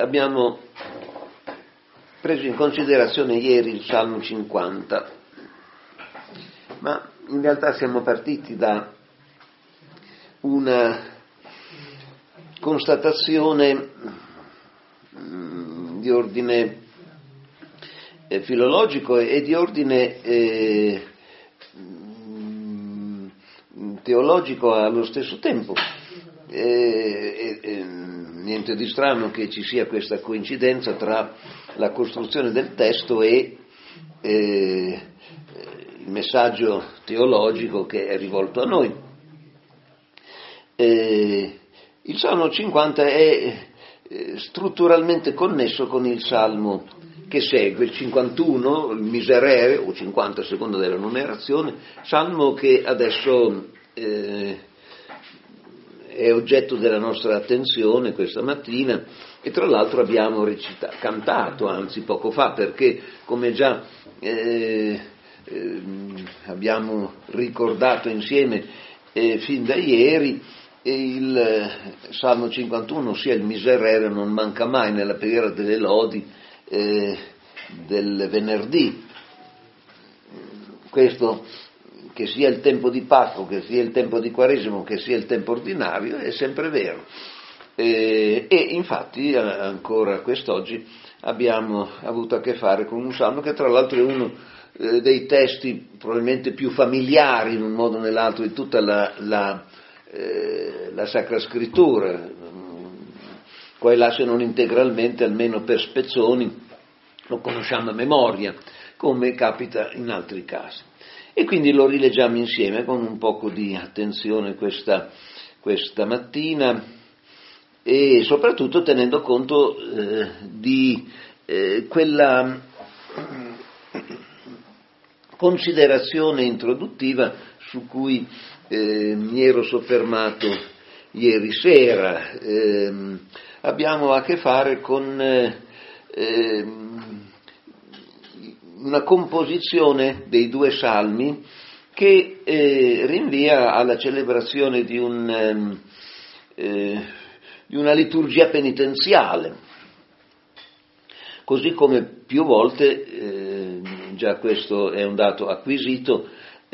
abbiamo preso in considerazione ieri il Salmo 50, ma in realtà siamo partiti da una constatazione di ordine filologico e di ordine teologico allo stesso tempo. Niente di strano che ci sia questa coincidenza tra la costruzione del testo e il messaggio teologico che è rivolto a noi. Il Salmo 50 è strutturalmente connesso con il Salmo che segue, il 51, il Miserere, o 50 a seconda della numerazione, Salmo che adesso è oggetto della nostra attenzione questa mattina, e tra l'altro abbiamo cantato poco fa, perché come già abbiamo ricordato insieme fin da ieri, il Salmo 51, ossia il Miserere, non manca mai nella preghiera delle lodi del venerdì. Questo, che sia il tempo di Pasqua, che sia il tempo di Quaresima, che sia il tempo ordinario, è sempre vero. E infatti ancora quest'oggi abbiamo avuto a che fare con un salmo che tra l'altro è uno dei testi probabilmente più familiari in un modo o nell'altro di tutta la Sacra Scrittura, qua e là se non integralmente, almeno per spezzoni, lo conosciamo a memoria, come capita in altri casi. E quindi lo rileggiamo insieme con un poco di attenzione questa mattina, e soprattutto tenendo conto di quella considerazione introduttiva su cui mi ero soffermato ieri sera. Abbiamo a che fare con una composizione dei due salmi che rinvia alla celebrazione di una liturgia penitenziale, così come più volte, già questo è un dato acquisito,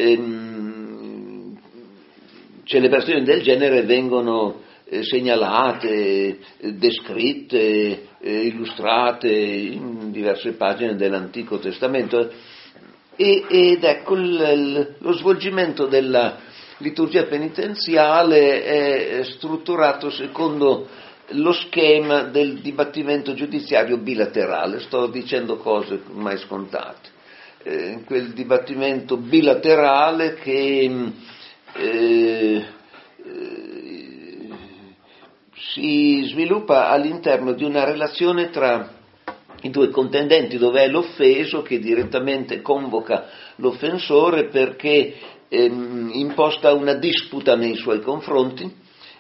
celebrazioni del genere vengono segnalate, descritte, illustrate in diverse pagine dell'Antico Testamento, ed ecco lo svolgimento della liturgia penitenziale è strutturato secondo lo schema del dibattimento giudiziario bilaterale. Sto dicendo cose mai scontate. Quel dibattimento bilaterale che si sviluppa all'interno di una relazione tra i due contendenti, dove è l'offeso che direttamente convoca l'offensore perché imposta una disputa nei suoi confronti,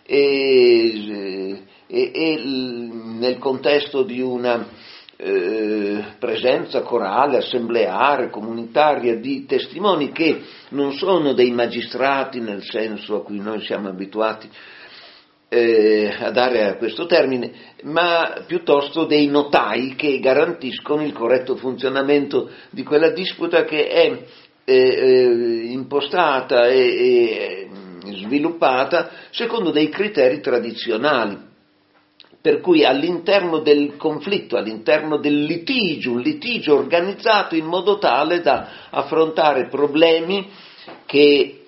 e nel contesto di una presenza corale, assembleare, comunitaria di testimoni che non sono dei magistrati nel senso a cui noi siamo abituati a dare a questo termine, ma piuttosto dei notai che garantiscono il corretto funzionamento di quella disputa che è impostata e sviluppata secondo dei criteri tradizionali, per cui all'interno del conflitto, all'interno del litigio, un litigio organizzato in modo tale da affrontare problemi che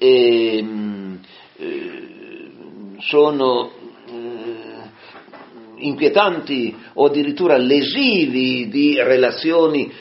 sono inquietanti o addirittura lesivi di relazioni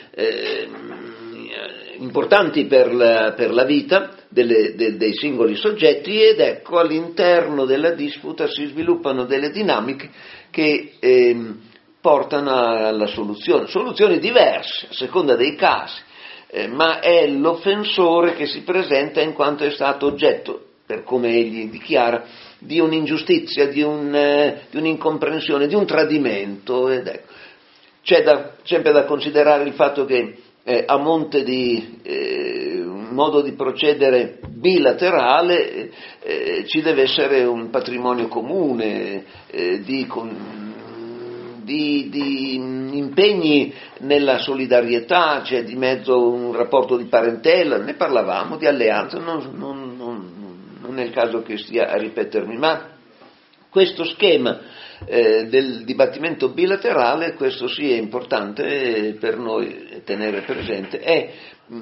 importanti per la vita dei singoli soggetti, ed ecco all'interno della disputa si sviluppano delle dinamiche che portano alla soluzioni diverse a seconda dei casi, ma è l'offensore che si presenta in quanto è stato oggetto, per come egli dichiara, di un'ingiustizia, di un'incomprensione, di un tradimento, ed ecco. C'è sempre da considerare il fatto che a monte di un modo di procedere bilaterale ci deve essere un patrimonio comune di di impegni nella solidarietà, c'è di mezzo un rapporto di parentela, ne parlavamo, di alleanza, non è il caso che stia a ripetermi, ma questo schema del dibattimento bilaterale, questo sì è importante per noi tenere presente, è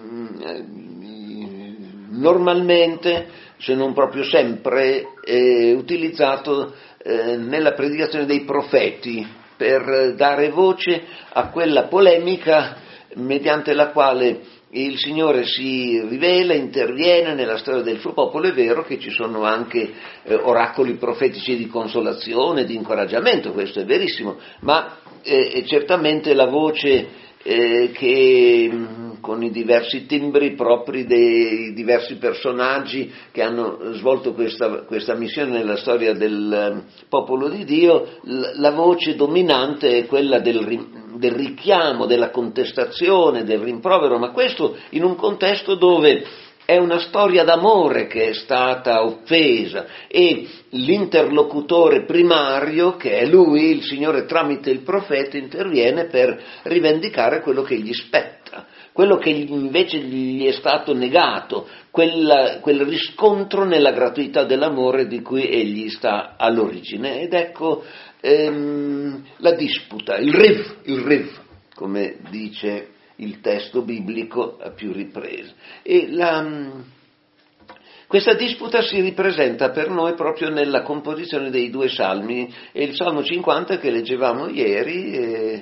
normalmente, se non proprio sempre, utilizzato nella predicazione dei profeti per dare voce a quella polemica mediante la quale il Signore si rivela, interviene nella storia del suo popolo. È vero che ci sono anche oracoli profetici di consolazione, di incoraggiamento, questo è verissimo, ma certamente la voce che con i diversi timbri propri dei diversi personaggi che hanno svolto questa missione nella storia del popolo di Dio, la voce dominante è quella del richiamo, della contestazione, del rimprovero, ma questo in un contesto dove è una storia d'amore che è stata offesa e l'interlocutore primario, che è lui, il Signore tramite il profeta, interviene per rivendicare quello che gli spetta, quello che invece gli è stato negato, quel riscontro nella gratuità dell'amore di cui egli sta all'origine. Ed ecco la disputa, il riv, come dice il testo biblico a più riprese. E questa disputa si ripresenta per noi proprio nella composizione dei due salmi, e il Salmo 50 che leggevamo ieri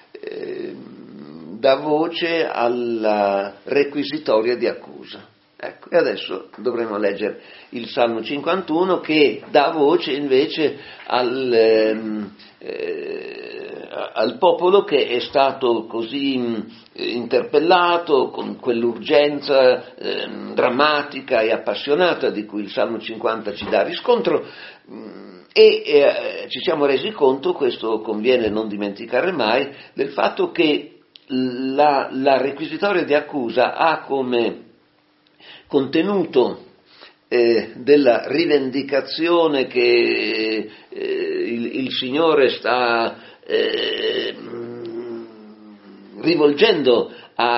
dà voce alla requisitoria di accusa. Ecco, e adesso dovremo leggere il Salmo 51 che dà voce invece al popolo che è stato così interpellato con quell'urgenza drammatica e appassionata di cui il Salmo 50 ci dà riscontro, e ci siamo resi conto, questo conviene non dimenticare mai, del fatto che la requisitoria di accusa ha come contenuto della rivendicazione che il Signore sta rivolgendo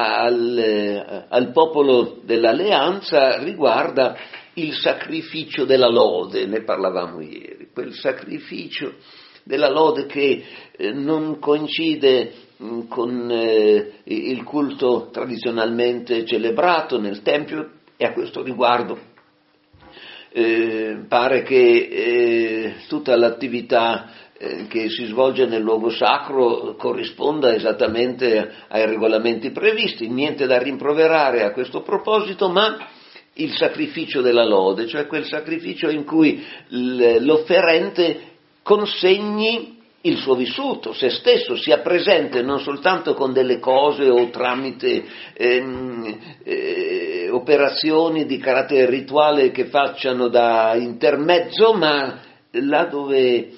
al popolo dell'alleanza, riguarda il sacrificio della lode. Ne parlavamo ieri, quel sacrificio della lode che non coincide con il culto tradizionalmente celebrato nel Tempio, e a questo riguardo pare che tutta l'attività che si svolge nel luogo sacro corrisponda esattamente ai regolamenti previsti, niente da rimproverare a questo proposito, ma il sacrificio della lode, cioè quel sacrificio in cui l'offerente consegni il suo vissuto, se stesso, sia presente non soltanto con delle cose o tramite operazioni di carattere rituale che facciano da intermezzo, ma là dove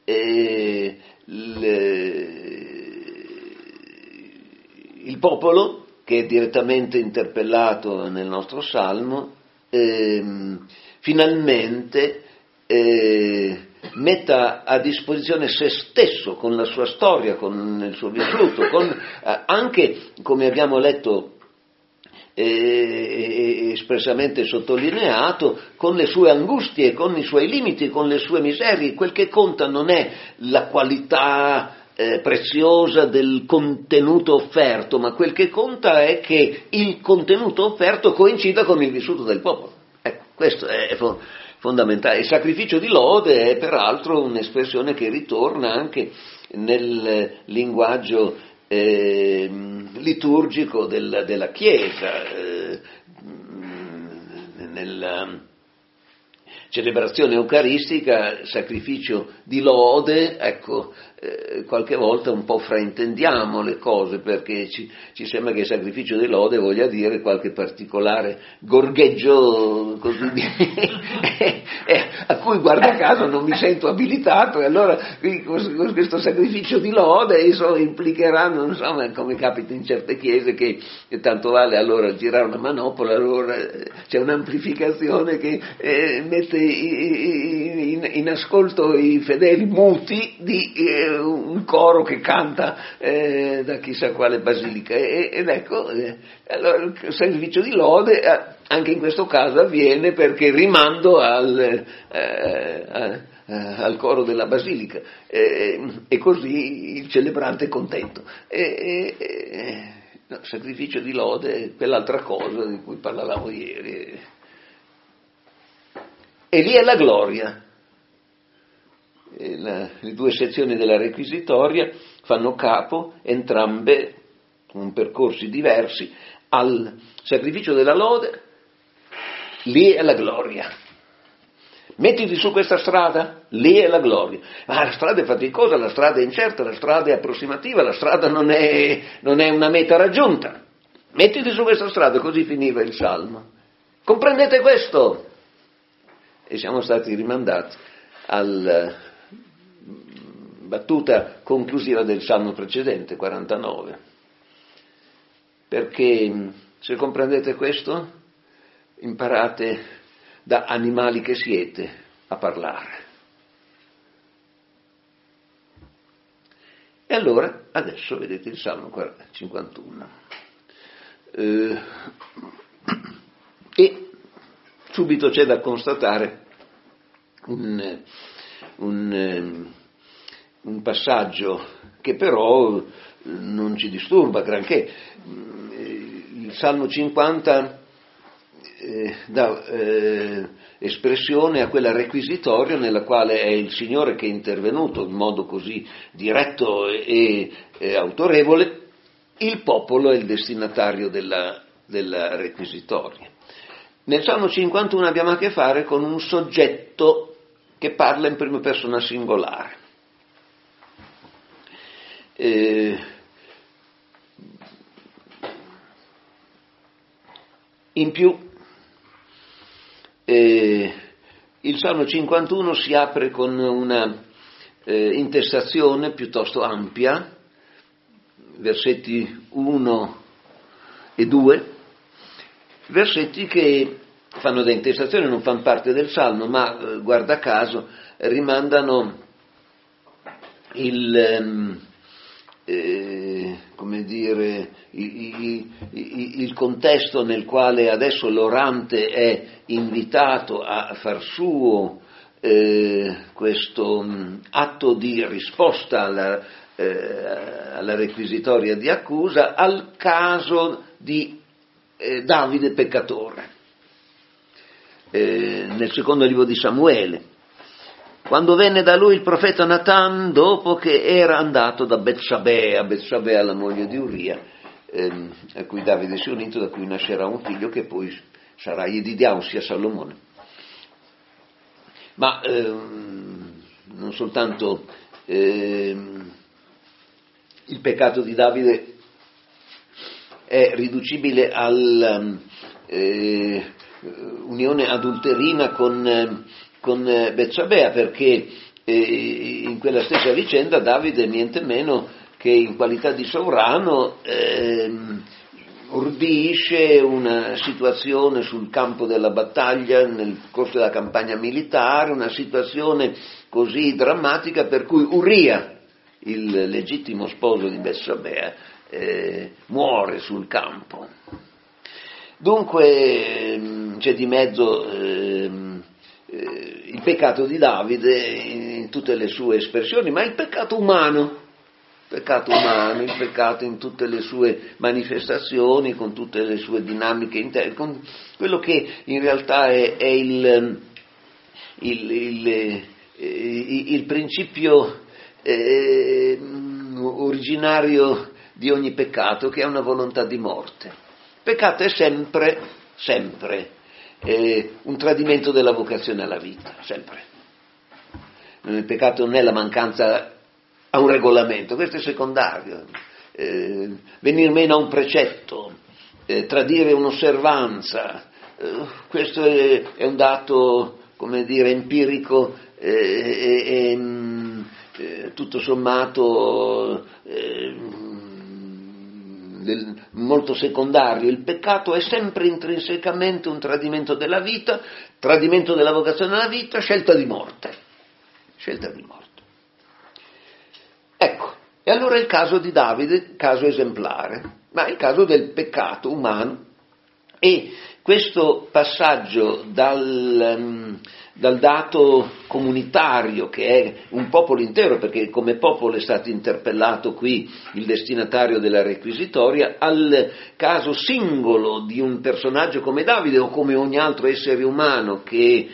il popolo, che è direttamente interpellato nel nostro Salmo, finalmente metta a disposizione se stesso con la sua storia, con il suo vissuto, anche, come abbiamo letto espressamente sottolineato, con le sue angustie, con i suoi limiti, con le sue miserie. Quel che conta non è la qualità preziosa del contenuto offerto, ma quel che conta è che il contenuto offerto coincida con il vissuto del popolo. Ecco, questo è fondamentale. Il sacrificio di lode è peraltro un'espressione che ritorna anche nel linguaggio liturgico della Chiesa, nella celebrazione eucaristica, sacrificio di lode, ecco, qualche volta un po' fraintendiamo le cose, perché ci sembra che il sacrificio di lode voglia dire qualche particolare gorgheggio così a cui guarda caso non mi sento abilitato, e allora con questo sacrificio di lode implicheranno, non so, come capita in certe chiese, che tanto vale allora girare una manopola, allora c'è un'amplificazione che mette in ascolto i fedeli muti di un coro che canta da chissà quale basilica. Ed ecco, allora il sacrificio di lode anche in questo caso avviene perché rimando al coro della basilica, e così il celebrante è contento. No, sacrificio di lode è quell'altra cosa di cui parlavamo ieri. E lì è la gloria. Le due sezioni della requisitoria fanno capo, entrambe con percorsi diversi, al sacrificio della lode. Lì è la gloria. Mettiti su questa strada, lì è la gloria. Ma la strada è faticosa, la strada è incerta, la strada è approssimativa, la strada non è una meta raggiunta. Mettiti su questa strada, così finiva il Salmo. Comprendete questo? E siamo stati rimandati alla battuta conclusiva del Salmo precedente, 49. Perché se comprendete questo, imparate da animali che siete a parlare. E allora, adesso vedete il Salmo 51. E subito c'è da constatare un passaggio che però non ci disturba granché. Il Salmo 50 dà espressione a quella requisitoria nella quale è il Signore che è intervenuto in modo così diretto e autorevole. Il popolo è il destinatario della requisitoria. Nel Salmo 51 abbiamo a che fare con un soggetto che parla in prima persona singolare. In più, il Salmo 51 si apre con una intestazione piuttosto ampia, versetti 1 e 2, versetti che fanno da intestazione, non fanno parte del Salmo, ma guarda caso rimandano il contesto nel quale adesso l'orante è invitato a far suo questo atto di risposta alla requisitoria di accusa al caso di Davide peccatore. Nel secondo libro di Samuele, quando venne da lui il profeta Natan dopo che era andato da Betsabea, la moglie di Uria, a cui Davide si è unito, da cui nascerà un figlio che poi sarà Yedidia, ossia Salomone. Ma non soltanto il peccato di Davide è riducibile all'unione adulterina con Betsabea, perché in quella stessa vicenda Davide niente meno che in qualità di sovrano ordisce una situazione sul campo della battaglia nel corso della campagna militare, una situazione così drammatica per cui Uria, il legittimo sposo di Betsabea, muore sul campo. Dunque c'è di mezzo il peccato di Davide in tutte le sue espressioni, ma il peccato umano, il peccato in tutte le sue manifestazioni, con tutte le sue dinamiche interne, con quello che in realtà è il principio originario di ogni peccato, che è una volontà di morte. Il peccato è sempre un tradimento della vocazione alla vita, sempre. Il peccato non è la mancanza a un regolamento, questo è secondario. Venir meno a un precetto, tradire un'osservanza, questo è un dato, come dire, empirico tutto sommato molto secondario. Il peccato è sempre intrinsecamente un tradimento della vita, tradimento della vocazione alla vita, scelta di morte. E allora il caso di Davide, caso esemplare, ma è il caso del peccato umano. E questo passaggio dal dato comunitario, che è un popolo intero, perché come popolo è stato interpellato qui il destinatario della requisitoria, al caso singolo di un personaggio come Davide o come ogni altro essere umano che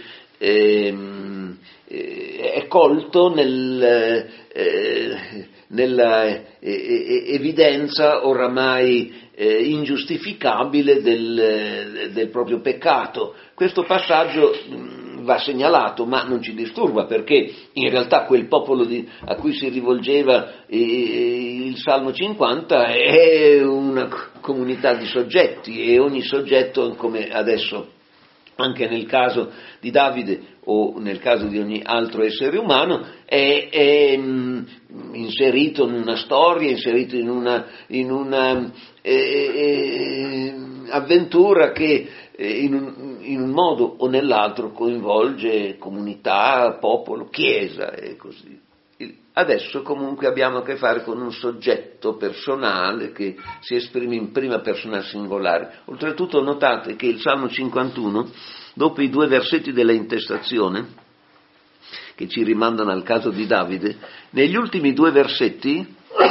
è colto nella evidenza oramai ingiustificabile del proprio peccato. Questo passaggio va segnalato, ma non ci disturba, perché in realtà quel popolo a cui si rivolgeva il Salmo 50 è una comunità di soggetti, e ogni soggetto, come adesso anche nel caso di Davide o nel caso di ogni altro essere umano, è inserito in una storia, inserito in una avventura che in un modo o nell'altro coinvolge comunità, popolo, chiesa e così. Adesso comunque abbiamo a che fare con un soggetto personale che si esprime in prima persona singolare. Oltretutto notate che il Salmo 51, dopo i 2 versetti della intestazione, che ci rimandano al caso di Davide, negli ultimi 2 versetti,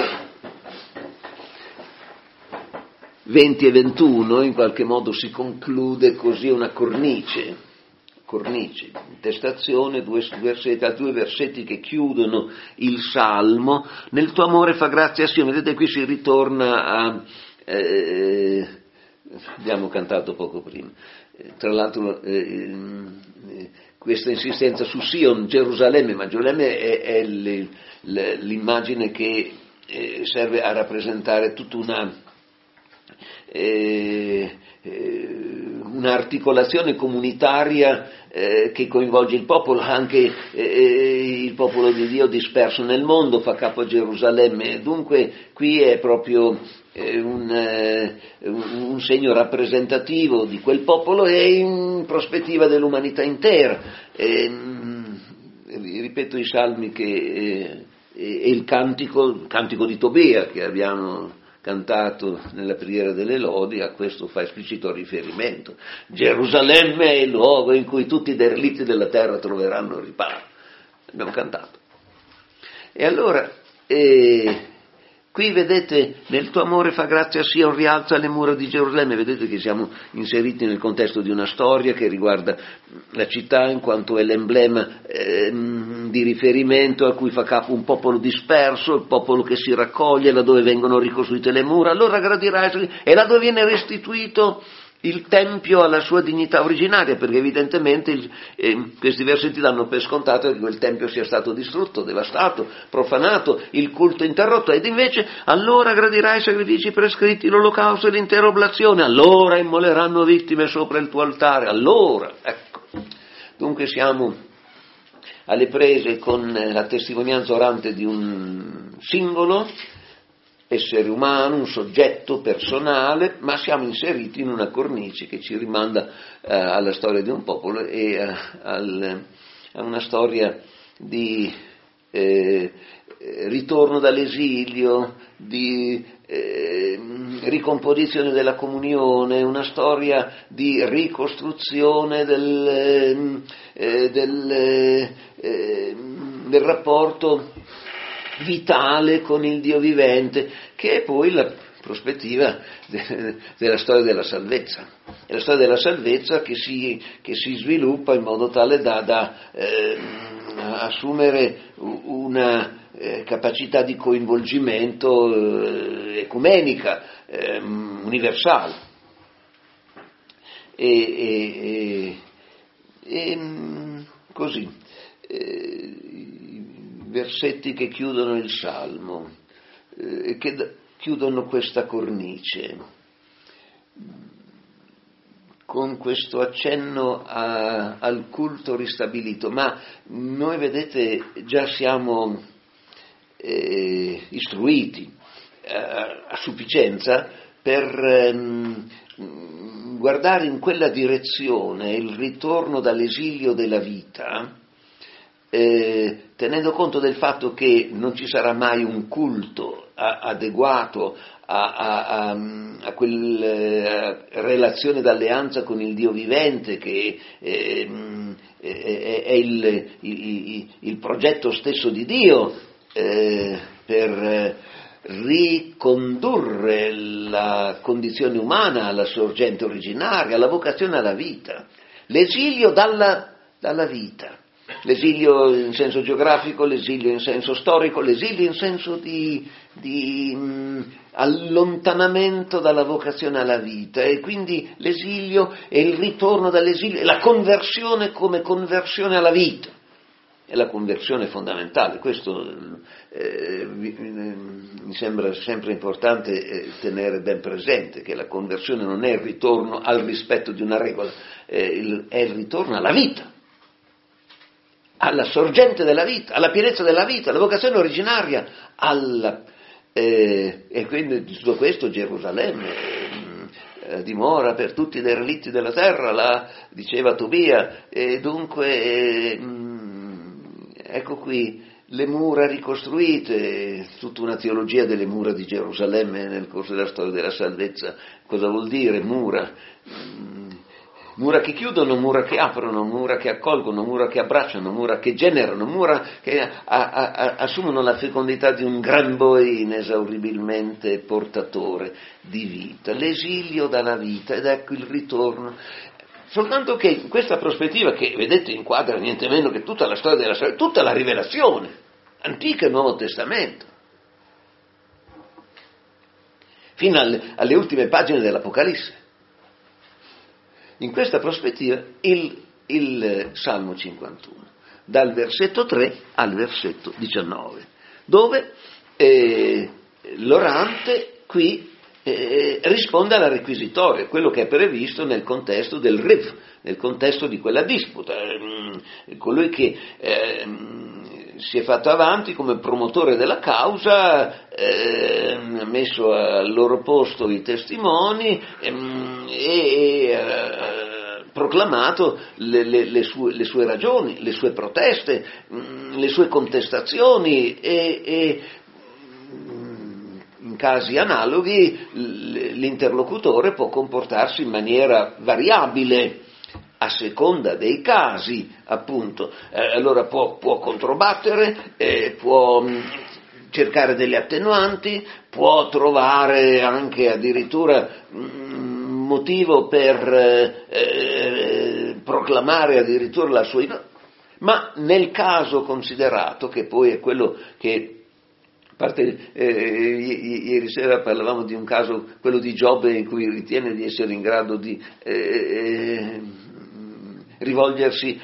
20 e 21, in qualche modo si conclude così una cornice, intestazione, 2 versetti che chiudono il Salmo. Nel tuo amore fa grazia a Sion. Vedete, qui si ritorna a abbiamo cantato poco prima, tra l'altro questa insistenza su Sion, Gerusalemme, ma Gerusalemme è l'immagine che serve a rappresentare tutta un'articolazione comunitaria che coinvolge il popolo, anche il popolo di Dio disperso nel mondo fa capo a Gerusalemme. Dunque qui è proprio un segno rappresentativo di quel popolo e in prospettiva dell'umanità intera. Ripeto i salmi e il cantico di Tobia che abbiamo cantato nella preghiera delle lodi, a questo fa esplicito riferimento. Gerusalemme è il luogo in cui tutti i derelitti della terra troveranno riparo. Abbiamo cantato. E allora, qui vedete, nel tuo amore fa grazia a Sion, rialza le mura di Gerusalemme. Vedete che siamo inseriti nel contesto di una storia che riguarda la città in quanto è l'emblema di riferimento a cui fa capo un popolo disperso, il popolo che si raccoglie laddove vengono ricostruite le mura. Allora gradirai, e laddove viene restituito il Tempio alla sua dignità originaria, perché evidentemente questi versetti danno per scontato che quel Tempio sia stato distrutto, devastato, profanato, il culto interrotto, ed invece allora gradirai i sacrifici prescritti, l'olocausto e l'intera oblazione, allora immoleranno vittime sopra il tuo altare, allora, ecco. Dunque siamo alle prese con la testimonianza orante di un singolo essere umano, un soggetto personale, ma siamo inseriti in una cornice che ci rimanda alla storia di un popolo e a una storia di ritorno dall'esilio, di ricomposizione della comunione, una storia di ricostruzione del rapporto vitale con il Dio vivente, che è poi la prospettiva della storia della salvezza. È la storia della salvezza che si sviluppa in modo tale da assumere una capacità di coinvolgimento ecumenica, universale. Così. Versetti che chiudono il Salmo, che chiudono questa cornice, con questo accenno al culto ristabilito, ma noi vedete già siamo istruiti a sufficienza per guardare in quella direzione il ritorno dall'esilio della vita tenendo conto del fatto che non ci sarà mai un culto adeguato a quella relazione d'alleanza con il Dio vivente che è il progetto stesso di Dio per ricondurre la condizione umana alla sorgente originaria, alla vocazione alla vita, l'esilio dalla vita. L'esilio in senso geografico, l'esilio in senso storico, l'esilio in senso di allontanamento dalla vocazione alla vita, e quindi l'esilio e il ritorno dall'esilio e la conversione come conversione alla vita. È la conversione fondamentale, questo mi sembra sempre importante tenere ben presente, che la conversione non è il ritorno al rispetto di una regola, è il ritorno alla vita, alla sorgente della vita, alla pienezza della vita, alla vocazione originaria, e quindi di tutto questo Gerusalemme dimora per tutti i derelitti della terra, diceva Tobia, e dunque ecco qui le mura ricostruite, tutta una teologia delle mura di Gerusalemme nel corso della storia della salvezza. Cosa vuol dire mura? Mura che chiudono, mura che aprono, mura che accolgono, mura che abbracciano, mura che generano, mura che assumono la fecondità di un gran boi inesauribilmente portatore di vita. L'esilio dalla vita, ed ecco il ritorno. Soltanto che in questa prospettiva, che vedete inquadra niente meno che tutta la storia della salvezza, tutta la rivelazione, Antico e Nuovo Testamento, fino alle ultime pagine dell'Apocalisse. In questa prospettiva il Salmo 51, dal versetto 3 al versetto 19, dove l'orante qui risponde alla requisitoria, quello che è previsto nel contesto del Riv, nel contesto di quella disputa. Colui che si è fatto avanti come promotore della causa, ha messo al loro posto i testimoni e proclamato le sue ragioni, le sue proteste, le sue contestazioni e in casi analoghi l'interlocutore può comportarsi in maniera variabile a seconda dei casi, appunto. Allora può controbattere, può cercare delle attenuanti, può trovare anche addirittura motivo per proclamare addirittura la sua innocenza, ma nel caso considerato, che poi è quello che a parte ieri sera parlavamo di un caso, quello di Giobbe, in cui ritiene di essere in grado di rivolgersi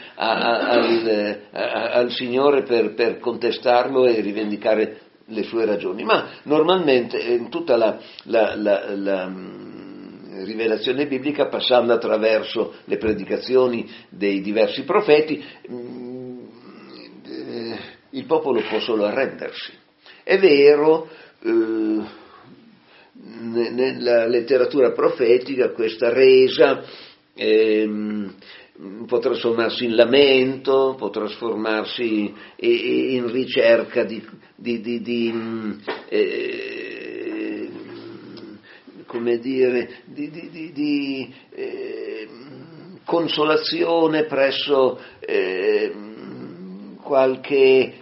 al Signore per contestarlo e rivendicare le sue ragioni, ma normalmente in tutta la rivelazione biblica, passando attraverso le predicazioni dei diversi profeti, il popolo può solo arrendersi. È vero, nella letteratura profetica questa resa può trasformarsi in lamento, può trasformarsi in ricerca di consolazione presso qualche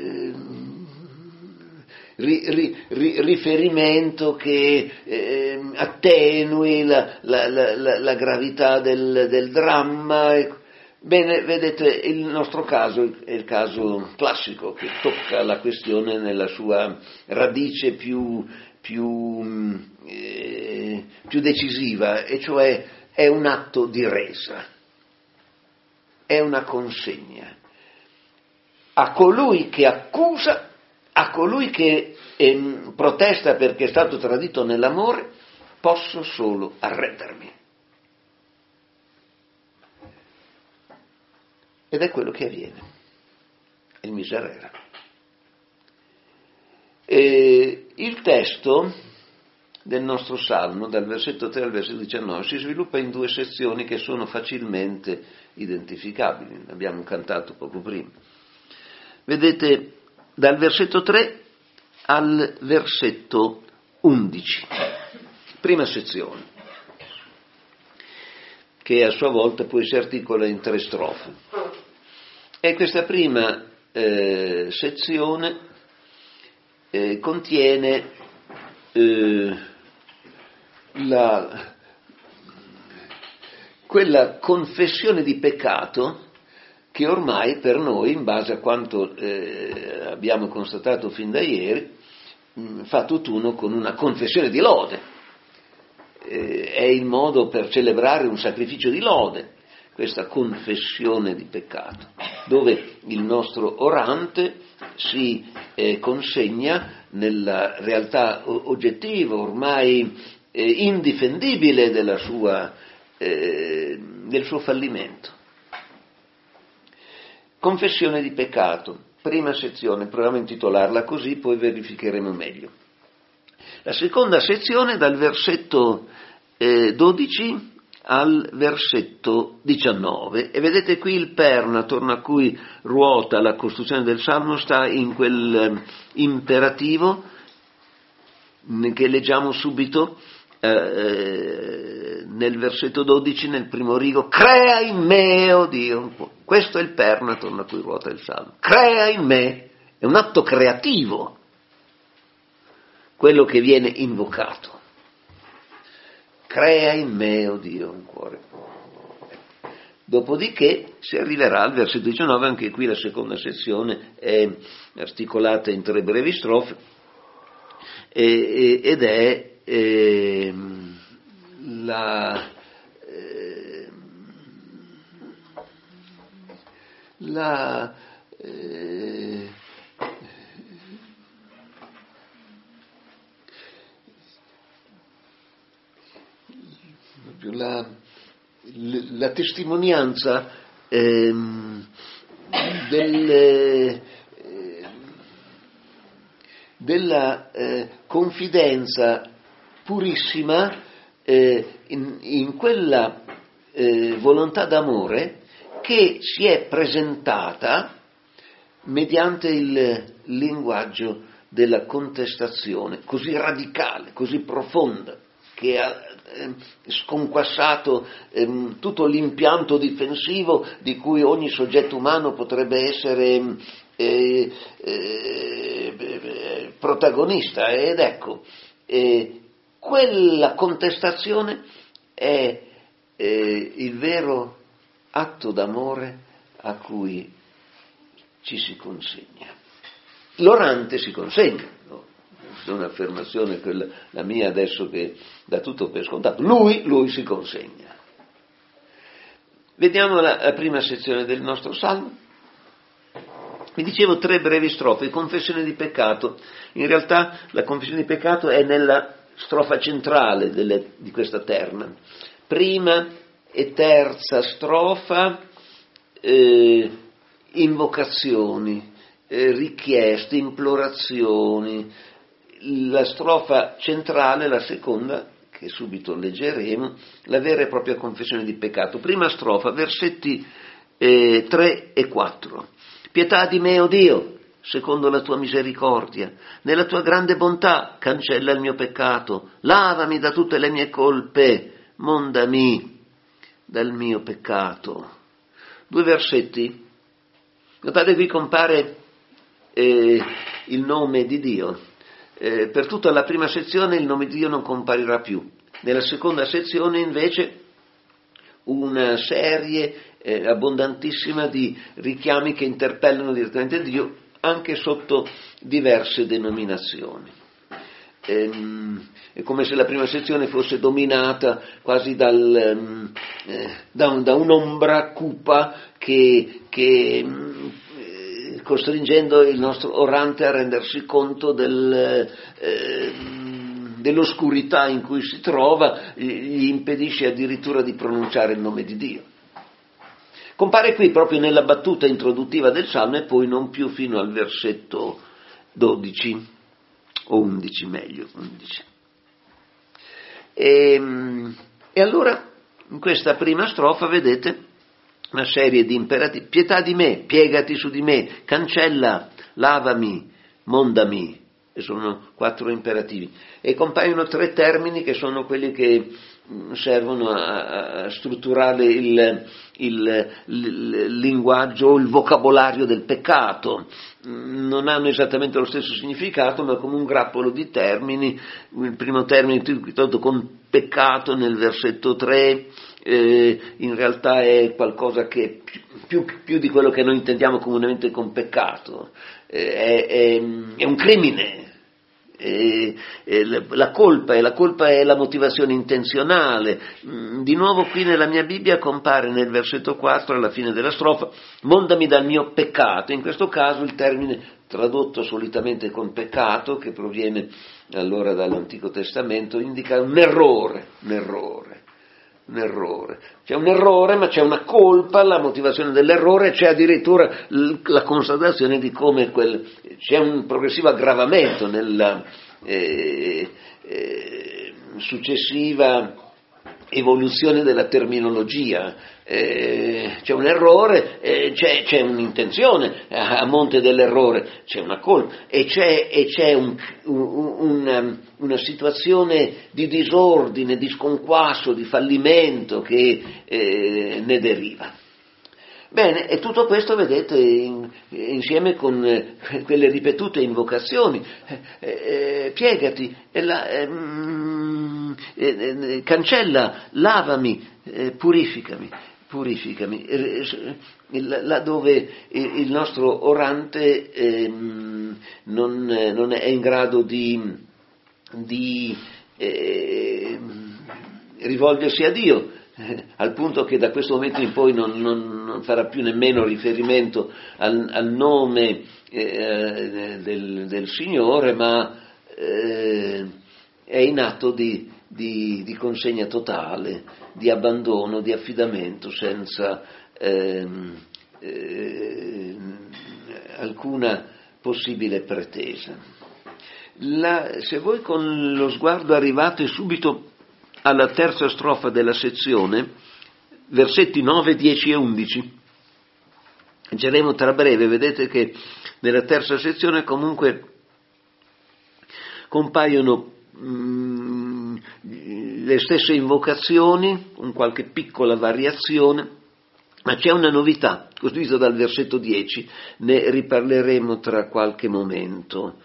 riferimento che attenui la gravità del dramma. Bene, vedete, il nostro caso è il caso classico che tocca la questione nella sua radice più decisiva, e cioè è un atto di resa, è una consegna a colui che accusa, a colui che protesta perché è stato tradito nell'amore. Posso solo arrendermi. Ed è quello che avviene. Il miserere. Il testo del nostro Salmo, dal versetto 3 al versetto 19, si sviluppa in due sezioni che sono facilmente identificabili. Abbiamo cantato poco prima. vedete, dal versetto 3 al versetto 11, prima sezione, che a sua volta poi si articola in 3 strofe. E questa prima sezione contiene quella confessione di peccato che ormai per noi, in base a quanto abbiamo constatato fin da ieri, fa tutt'uno con una confessione di lode. È il modo per celebrare un sacrificio di lode, questa confessione di peccato, dove il nostro orante si consegna nella realtà oggettiva, ormai indifendibile del suo fallimento. Confessione di peccato, prima sezione, proviamo a intitolarla così, poi verificheremo meglio. La seconda sezione dal versetto 12 al versetto 19, e vedete qui il perno attorno a cui ruota la costruzione del Salmo sta in quel imperativo che leggiamo subito nel versetto 12, nel primo rigo: crea in me, oh Dio. Questo è il perno attorno a cui ruota il Salmo. Crea in me, è un atto creativo quello che viene invocato. Crea in me, oh Dio, un cuore. Dopodiché si arriverà al versetto 19, anche qui la seconda sezione è articolata in 3 brevi strofe ed è la testimonianza della confidenza purissima in quella volontà d'amore che si è presentata mediante il linguaggio della contestazione, così radicale, così profonda, che ha sconquassato tutto l'impianto difensivo di cui ogni soggetto umano potrebbe essere protagonista. Ed ecco, quella contestazione è il vero atto d'amore a cui ci si consegna. L'orante si consegna, no? È un'affermazione, quella, la mia adesso, che dà tutto per scontato. Lui si consegna. Vediamo la prima sezione del nostro Salmo. Vi dicevo 3 brevi strofe, confessione di peccato. In realtà la confessione di peccato è nella strofa centrale di questa terna. Prima e terza strofa, invocazioni, richieste, implorazioni. La strofa centrale, la seconda, che subito leggeremo, la vera e propria confessione di peccato. Prima strofa, versetti 3 e 4. Pietà di me, o Dio, secondo la tua misericordia, nella tua grande bontà cancella il mio peccato, lavami da tutte le mie colpe, mondami dal mio peccato. 2 versetti. Notate qui compare il nome di Dio. Per tutta la prima sezione il nome di Dio non comparirà più. Nella seconda sezione invece una serie abbondantissima di richiami che interpellano direttamente Dio, anche sotto diverse denominazioni. È come se la prima sezione fosse dominata quasi da un'ombra cupa che costringendo il nostro orante a rendersi conto dell'oscurità in cui si trova, gli impedisce addirittura di pronunciare il nome di Dio. Compare qui proprio nella battuta introduttiva del Salmo e poi non più fino al versetto 12 o 11, meglio 11. E allora in questa prima strofa, vedete, una serie di imperativi: pietà di me, piegati su di me, cancella, lavami, mondami. E sono 4 imperativi. E compaiono 3 termini che sono quelli che servono a strutturare il linguaggio, il vocabolario del peccato. Non hanno esattamente lo stesso significato, ma come un grappolo di termini. Il primo termine intitolato con peccato nel versetto 3 in realtà è qualcosa che più di quello che noi intendiamo comunemente con peccato, è un crimine. La colpa è la motivazione intenzionale. Di nuovo qui nella mia Bibbia compare nel versetto 4 alla fine della strofa: mondami dal mio peccato. In questo caso il termine tradotto solitamente con peccato, che proviene allora dall'Antico Testamento, indica un errore. C'è un errore, ma c'è una colpa, la motivazione dell'errore, c'è addirittura la constatazione di come c'è un progressivo aggravamento nella successiva evoluzione della terminologia. C'è un errore, c'è un'intenzione a monte dell'errore, c'è una colpa e c'è una situazione di disordine, di sconquasso, di fallimento che ne deriva. Bene, e tutto questo vedete insieme con quelle ripetute invocazioni: piegati, cancella, lavami, purificami, laddove il nostro orante non è in grado di rivolgersi a Dio, al punto che da questo momento in poi non farà più nemmeno riferimento al nome del Signore, ma è in atto di consegna totale, di abbandono, di affidamento, senza alcuna possibile pretesa. Se voi con lo sguardo arrivate subito alla terza strofa della sezione, versetti 9, 10 e 11, leggeremo tra breve. Vedete che nella terza sezione comunque compaiono le stesse invocazioni, con qualche piccola variazione, ma c'è una novità costituita dal versetto 10, ne riparleremo tra qualche momento.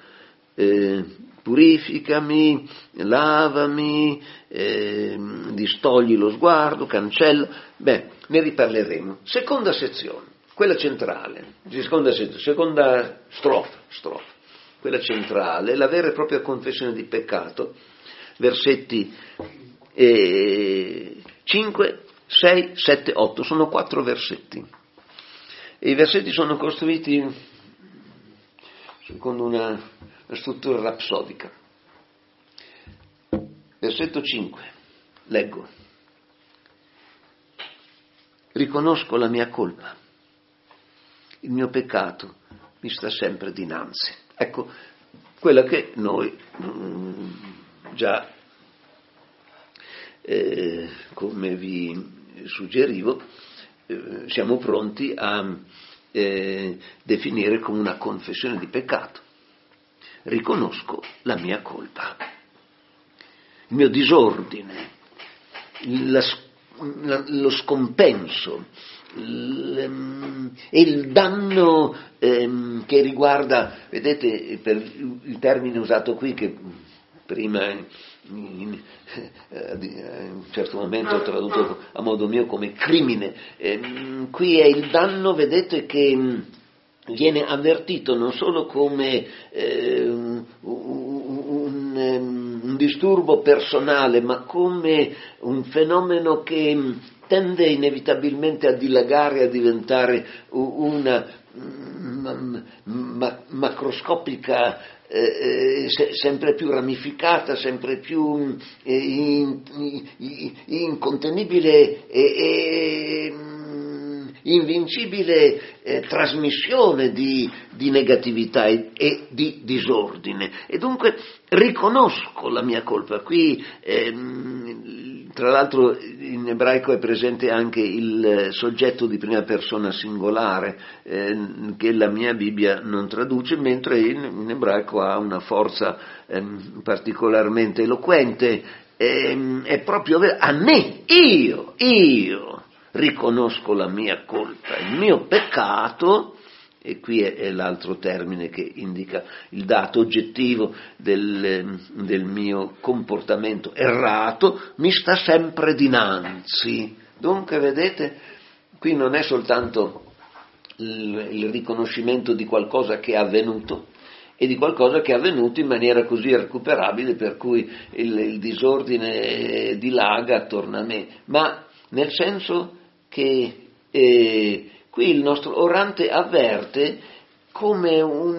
Purificami, lavami, distogli lo sguardo, cancella. Ne riparleremo. Seconda sezione, quella centrale, seconda strofa, quella centrale, la vera e propria confessione di peccato, versetti 5, 6, 7, 8, sono 4 versetti. E i versetti sono costruiti secondo una struttura rapsodica. Versetto 5, leggo: riconosco la mia colpa, il mio peccato mi sta sempre dinanzi. Ecco, quella che noi già, come vi suggerivo, siamo pronti a definire come una confessione di peccato. Riconosco la mia colpa, il mio disordine, lo scompenso, il danno che riguarda, vedete, per il termine usato qui, che prima in un certo momento ho tradotto a modo mio come crimine, qui è il danno, vedete, che viene avvertito non solo come un disturbo personale, ma come un fenomeno che tende inevitabilmente a dilagare, a diventare una macroscopica, sempre più ramificata, sempre più incontenibile e invincibile trasmissione di negatività e di disordine. E dunque riconosco la mia colpa. Qui Tra l'altro in ebraico è presente anche il soggetto di prima persona singolare, che la mia Bibbia non traduce, mentre in ebraico ha una forza particolarmente eloquente. È proprio vero, a me, io riconosco la mia colpa, il mio peccato. E qui è l'altro termine che indica il dato oggettivo del mio comportamento errato, mi sta sempre dinanzi. Dunque, vedete, qui non è soltanto il riconoscimento di qualcosa che è avvenuto, e di qualcosa che è avvenuto in maniera così irrecuperabile per cui il disordine dilaga attorno a me, ma nel senso che qui il nostro orante avverte come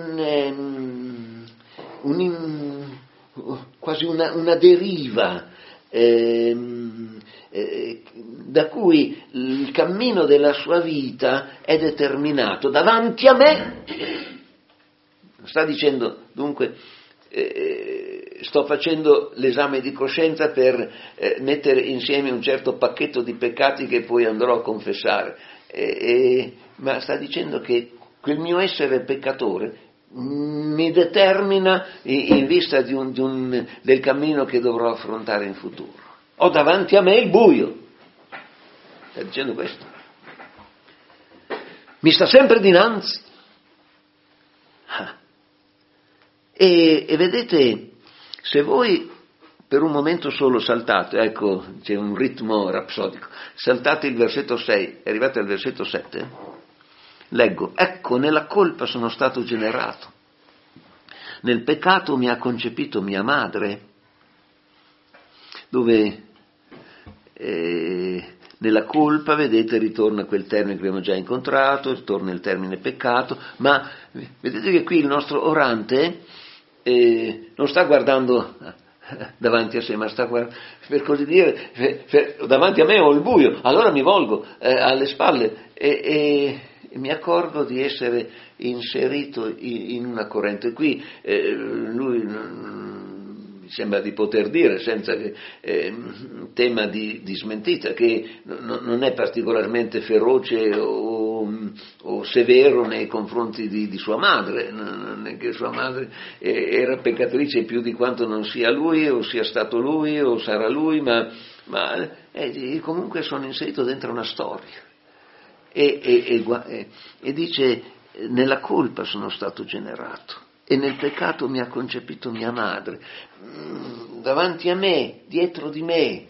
quasi una deriva da cui il cammino della sua vita è determinato davanti a me. Sta dicendo dunque sto facendo l'esame di coscienza per mettere insieme un certo pacchetto di peccati che poi andrò a confessare, ma sta dicendo che quel mio essere peccatore mi determina in vista del cammino che dovrò affrontare in futuro. Ho davanti a me il buio, sta dicendo questo, mi sta sempre dinanzi. E vedete, se voi per un momento solo saltate, ecco, c'è un ritmo rapsodico, saltate il versetto 6 e arrivate al versetto 7, leggo, ecco, nella colpa sono stato generato, nel peccato mi ha concepito mia madre, dove nella colpa, vedete, ritorna quel termine che abbiamo già incontrato, ritorna il termine peccato, ma vedete che qui il nostro orante non sta guardando davanti a sé, ma sta guardando, per così dire, davanti a me ho il buio, allora mi volgo alle spalle e mi accorgo di essere inserito in una corrente. Qui lui mi sembra di poter dire, senza che tema di smentita, che non è particolarmente feroce o severo nei confronti di sua madre, non è che sua madre era peccatrice più di quanto non sia lui, o sia stato lui, o sarà lui, ma comunque sono inserito dentro una storia. E dice, nella colpa sono stato generato e nel peccato mi ha concepito mia madre, davanti a me, dietro di me,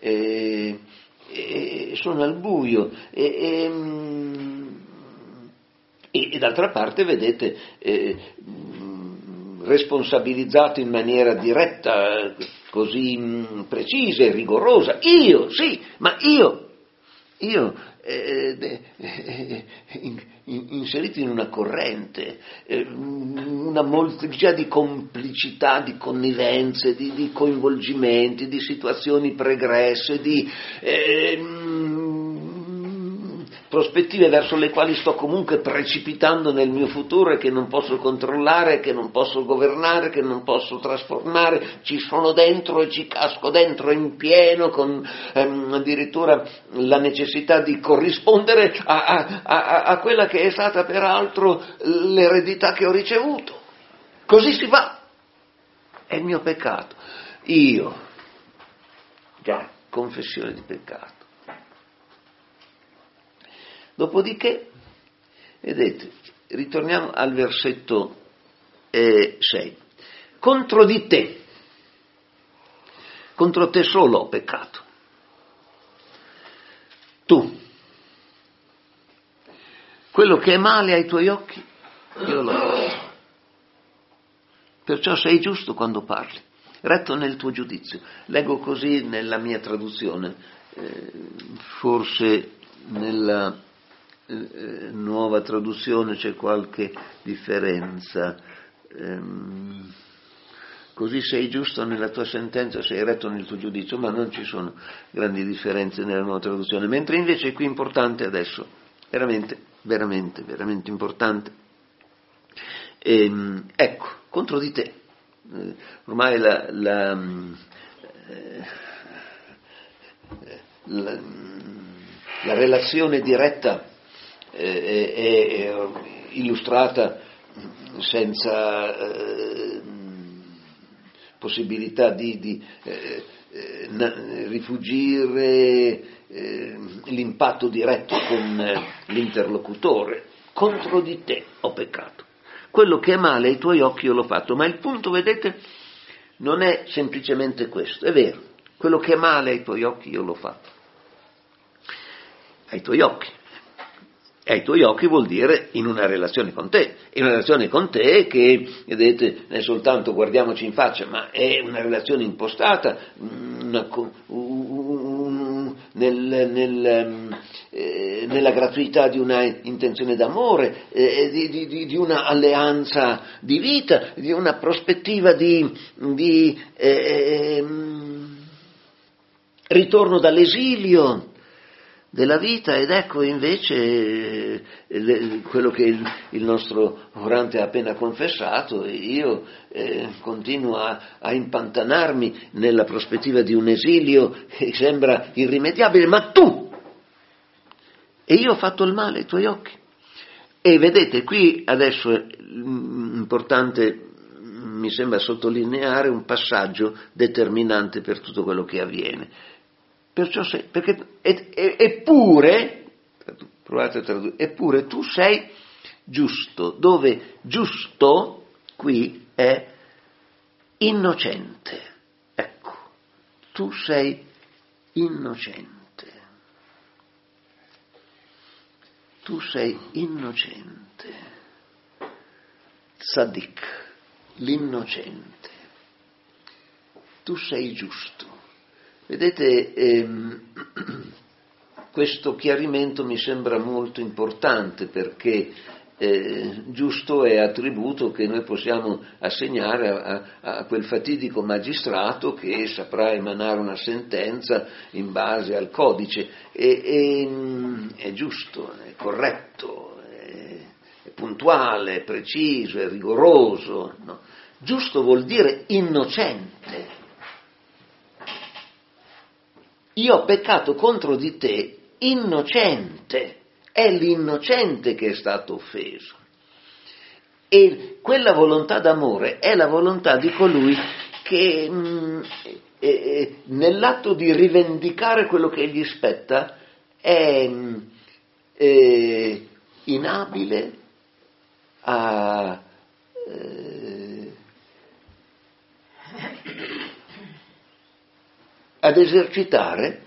sono al buio e d'altra parte, vedete, responsabilizzato in maniera diretta, così precisa e rigorosa, io, sì, ma io inserito in una corrente, una molteplicità di complicità, di connivenze, di coinvolgimenti, di situazioni pregresse, di prospettive verso le quali sto comunque precipitando nel mio futuro e che non posso controllare, che non posso governare, che non posso trasformare, ci sono dentro e ci casco dentro in pieno, con addirittura la necessità di corrispondere a quella che è stata peraltro l'eredità che ho ricevuto. Così si fa, è il mio peccato. Io, già, confessione di peccato. Dopodiché, vedete, ritorniamo al versetto 6. Contro te solo ho peccato. Tu, quello che è male ai tuoi occhi, io lo faccio. Perciò sei giusto quando parli, retto nel tuo giudizio. Leggo così nella mia traduzione, forse nella nuova traduzione c'è qualche differenza. Così sei giusto nella tua sentenza, sei retto nel tuo giudizio, ma non ci sono grandi differenze nella nuova traduzione, mentre invece è qui importante adesso, veramente, veramente, veramente importante. Ecco, contro di te, ormai la relazione diretta è illustrata senza possibilità di rifugire l'impatto diretto con l'interlocutore. Contro di te ho peccato. Quello che è male ai tuoi occhi io l'ho fatto, ma il punto, vedete, non è semplicemente questo. È vero, quello che è male ai tuoi occhi io l'ho fatto. Ai tuoi occhi. E ai tuoi occhi vuol dire in una relazione con te. In una relazione con te che, vedete, non è soltanto guardiamoci in faccia, ma è una relazione impostata nella gratuità di una intenzione d'amore, di una alleanza di vita, di una prospettiva di ritorno dall'esilio della vita. Ed ecco invece quello che il nostro orante ha appena confessato. Io continuo a impantanarmi nella prospettiva di un esilio che sembra irrimediabile, ma e io ho fatto il male ai tuoi occhi. E vedete, qui adesso è importante, mi sembra, sottolineare un passaggio determinante per tutto quello che avviene. Perciò eppure, provate a tradurre, eppure tu sei giusto, dove giusto qui è innocente. Ecco, tu sei innocente. Tu sei innocente. Tzadik, l'innocente. Tu sei giusto. Vedete, questo chiarimento mi sembra molto importante, perché giusto è attributo che noi possiamo assegnare a quel fatidico magistrato che saprà emanare una sentenza in base al codice. È giusto, è corretto, è puntuale, è preciso, è rigoroso. No? Giusto vuol dire innocente. Io ho peccato contro di te, innocente. È l'innocente che è stato offeso. E quella volontà d'amore è la volontà di colui che nell'atto di rivendicare quello che gli spetta è inabile ad esercitare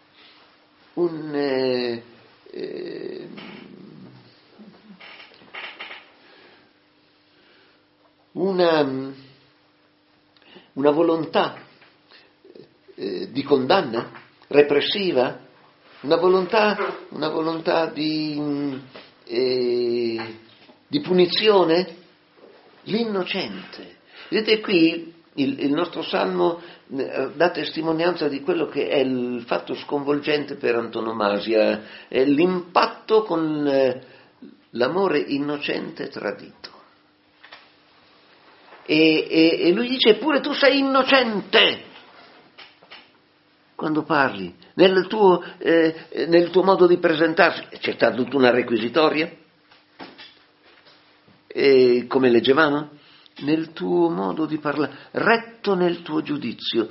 una volontà di condanna repressiva, una volontà di punizione, l'innocente. Vedete qui il nostro salmo dà testimonianza di quello che è il fatto sconvolgente per antonomasia, è l'impatto con l'amore innocente tradito. E lui dice: eppure tu sei innocente quando parli, nel tuo modo di presentarsi. C'è stata tutta una requisitoria, come leggevamo, nel tuo modo di parlare, retto nel tuo giudizio.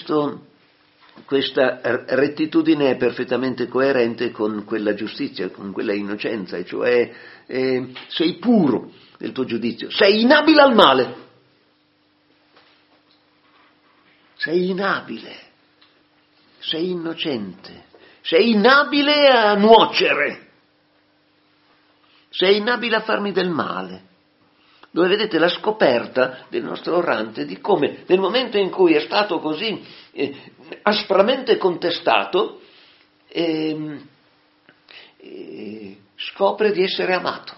Questa rettitudine è perfettamente coerente con quella giustizia, con quella innocenza, e cioè sei puro nel tuo giudizio, sei inabile al male, sei inabile, sei innocente, sei inabile a nuocere, sei inabile a farmi del male. Dove vedete la scoperta del nostro orante di come nel momento in cui è stato così aspramente contestato, scopre di essere amato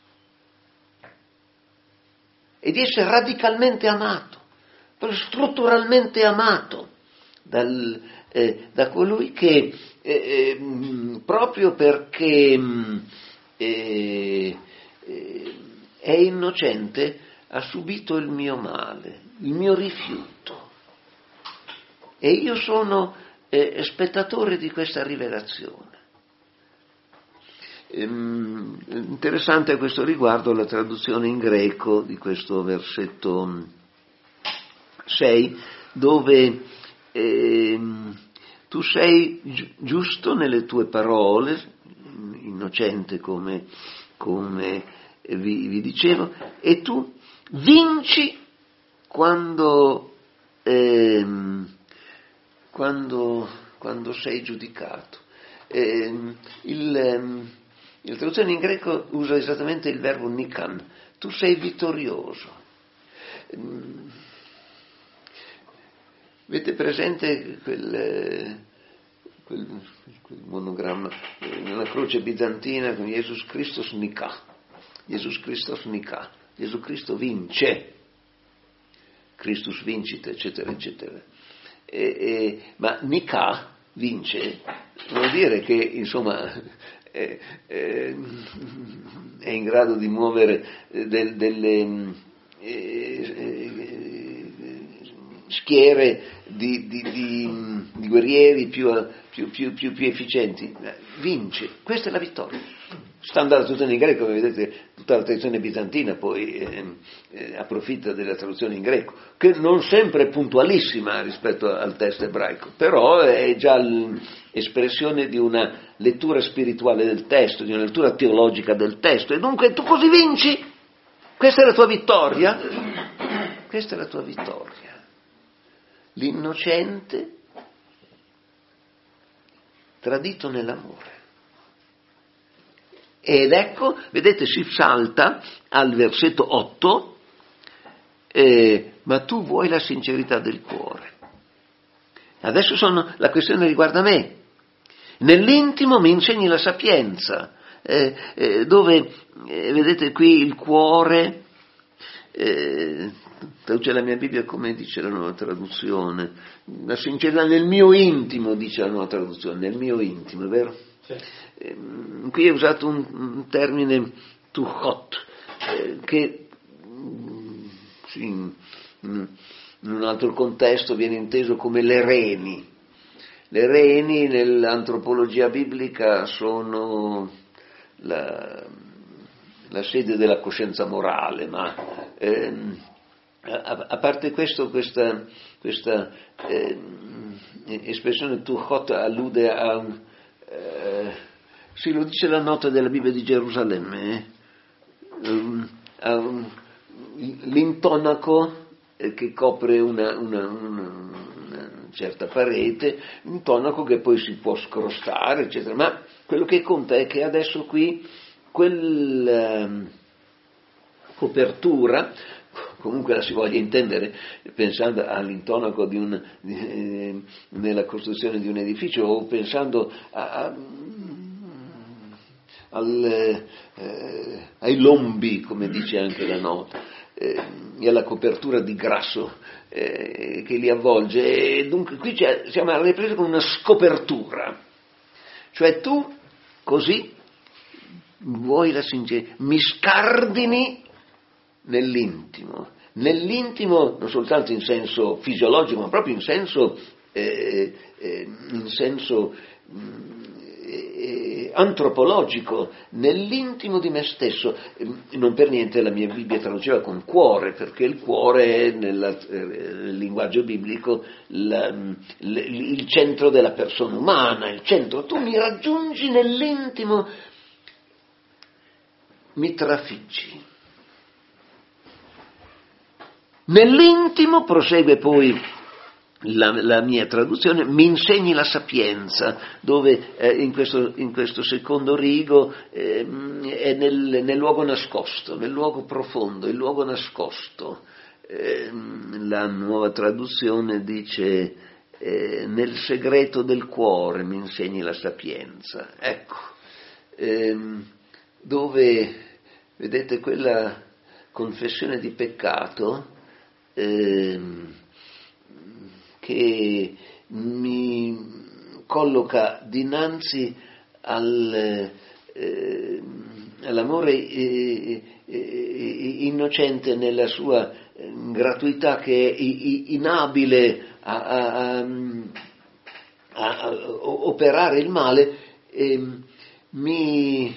e di essere radicalmente amato, strutturalmente amato da colui che proprio perché è innocente ha subito il mio male, il mio rifiuto, e io sono spettatore di questa rivelazione. Interessante a questo riguardo la traduzione in greco di questo versetto 6, dove tu sei giusto nelle tue parole, innocente come vi dicevo, e tu vinci quando sei giudicato. La traduzione in greco usa esattamente il verbo nikan, tu sei vittorioso. Avete presente quel monogramma nella croce bizantina con Gesù Cristo Nika? Gesù Cristo vince, Christus vincit, eccetera, eccetera. Ma Nika vince, vuol dire che insomma è in grado di muovere delle schiere di guerrieri più efficienti, vince, questa è la vittoria. Stando alla traduzione in greco, come vedete, tutta la tradizione bizantina poi approfitta della traduzione in greco, che non sempre è puntualissima rispetto al testo ebraico, però è già l'espressione di una lettura spirituale del testo, di una lettura teologica del testo, e dunque tu così vinci, questa è la tua vittoria, questa è la tua vittoria. L'innocente tradito nell'amore. Ed ecco, vedete, si salta al versetto 8, ma tu vuoi la sincerità del cuore. Adesso la questione riguarda me. Nell'intimo mi insegni la sapienza, dove, vedete qui il cuore, traduce la mia Bibbia come dice la nuova traduzione, la sincerità nel mio intimo, dice la nuova traduzione, nel mio intimo, è vero? Sì. Qui è usato un termine tuchot, che sì, in un altro contesto viene inteso come le reni. Le reni nell'antropologia biblica sono la sede della coscienza morale, ma a parte questo, questa espressione tuchot allude a sì, lo dice la nota della Bibbia di Gerusalemme, l'intonaco che copre una certa parete, un tonaco che poi si può scrostare, eccetera, ma quello che conta è che adesso qui quella copertura, comunque la si voglia intendere pensando all'intonaco nella costruzione di un edificio, o pensando ai lombi, come dice anche la nota, e alla copertura di grasso che li avvolge, e dunque qui siamo alle prese con una scopertura, cioè tu così vuoi la sincerità, mi scardini nell'intimo non soltanto in senso fisiologico, ma proprio in senso antropologico, nell'intimo di me stesso. Non per niente la mia Bibbia traduceva con cuore, perché il cuore è nel linguaggio biblico il centro della persona umana, il centro. Tu mi raggiungi nell'intimo, mi trafiggi. Nell'intimo, prosegue poi la mia traduzione, mi insegni la sapienza, dove in questo secondo rigo è nel luogo nascosto, nel luogo profondo, il luogo nascosto. La nuova traduzione dice nel segreto del cuore mi insegni la sapienza. Ecco, dove vedete quella confessione di peccato che mi colloca dinanzi all'amore innocente nella sua gratuità, che è inabile a a operare il male, mi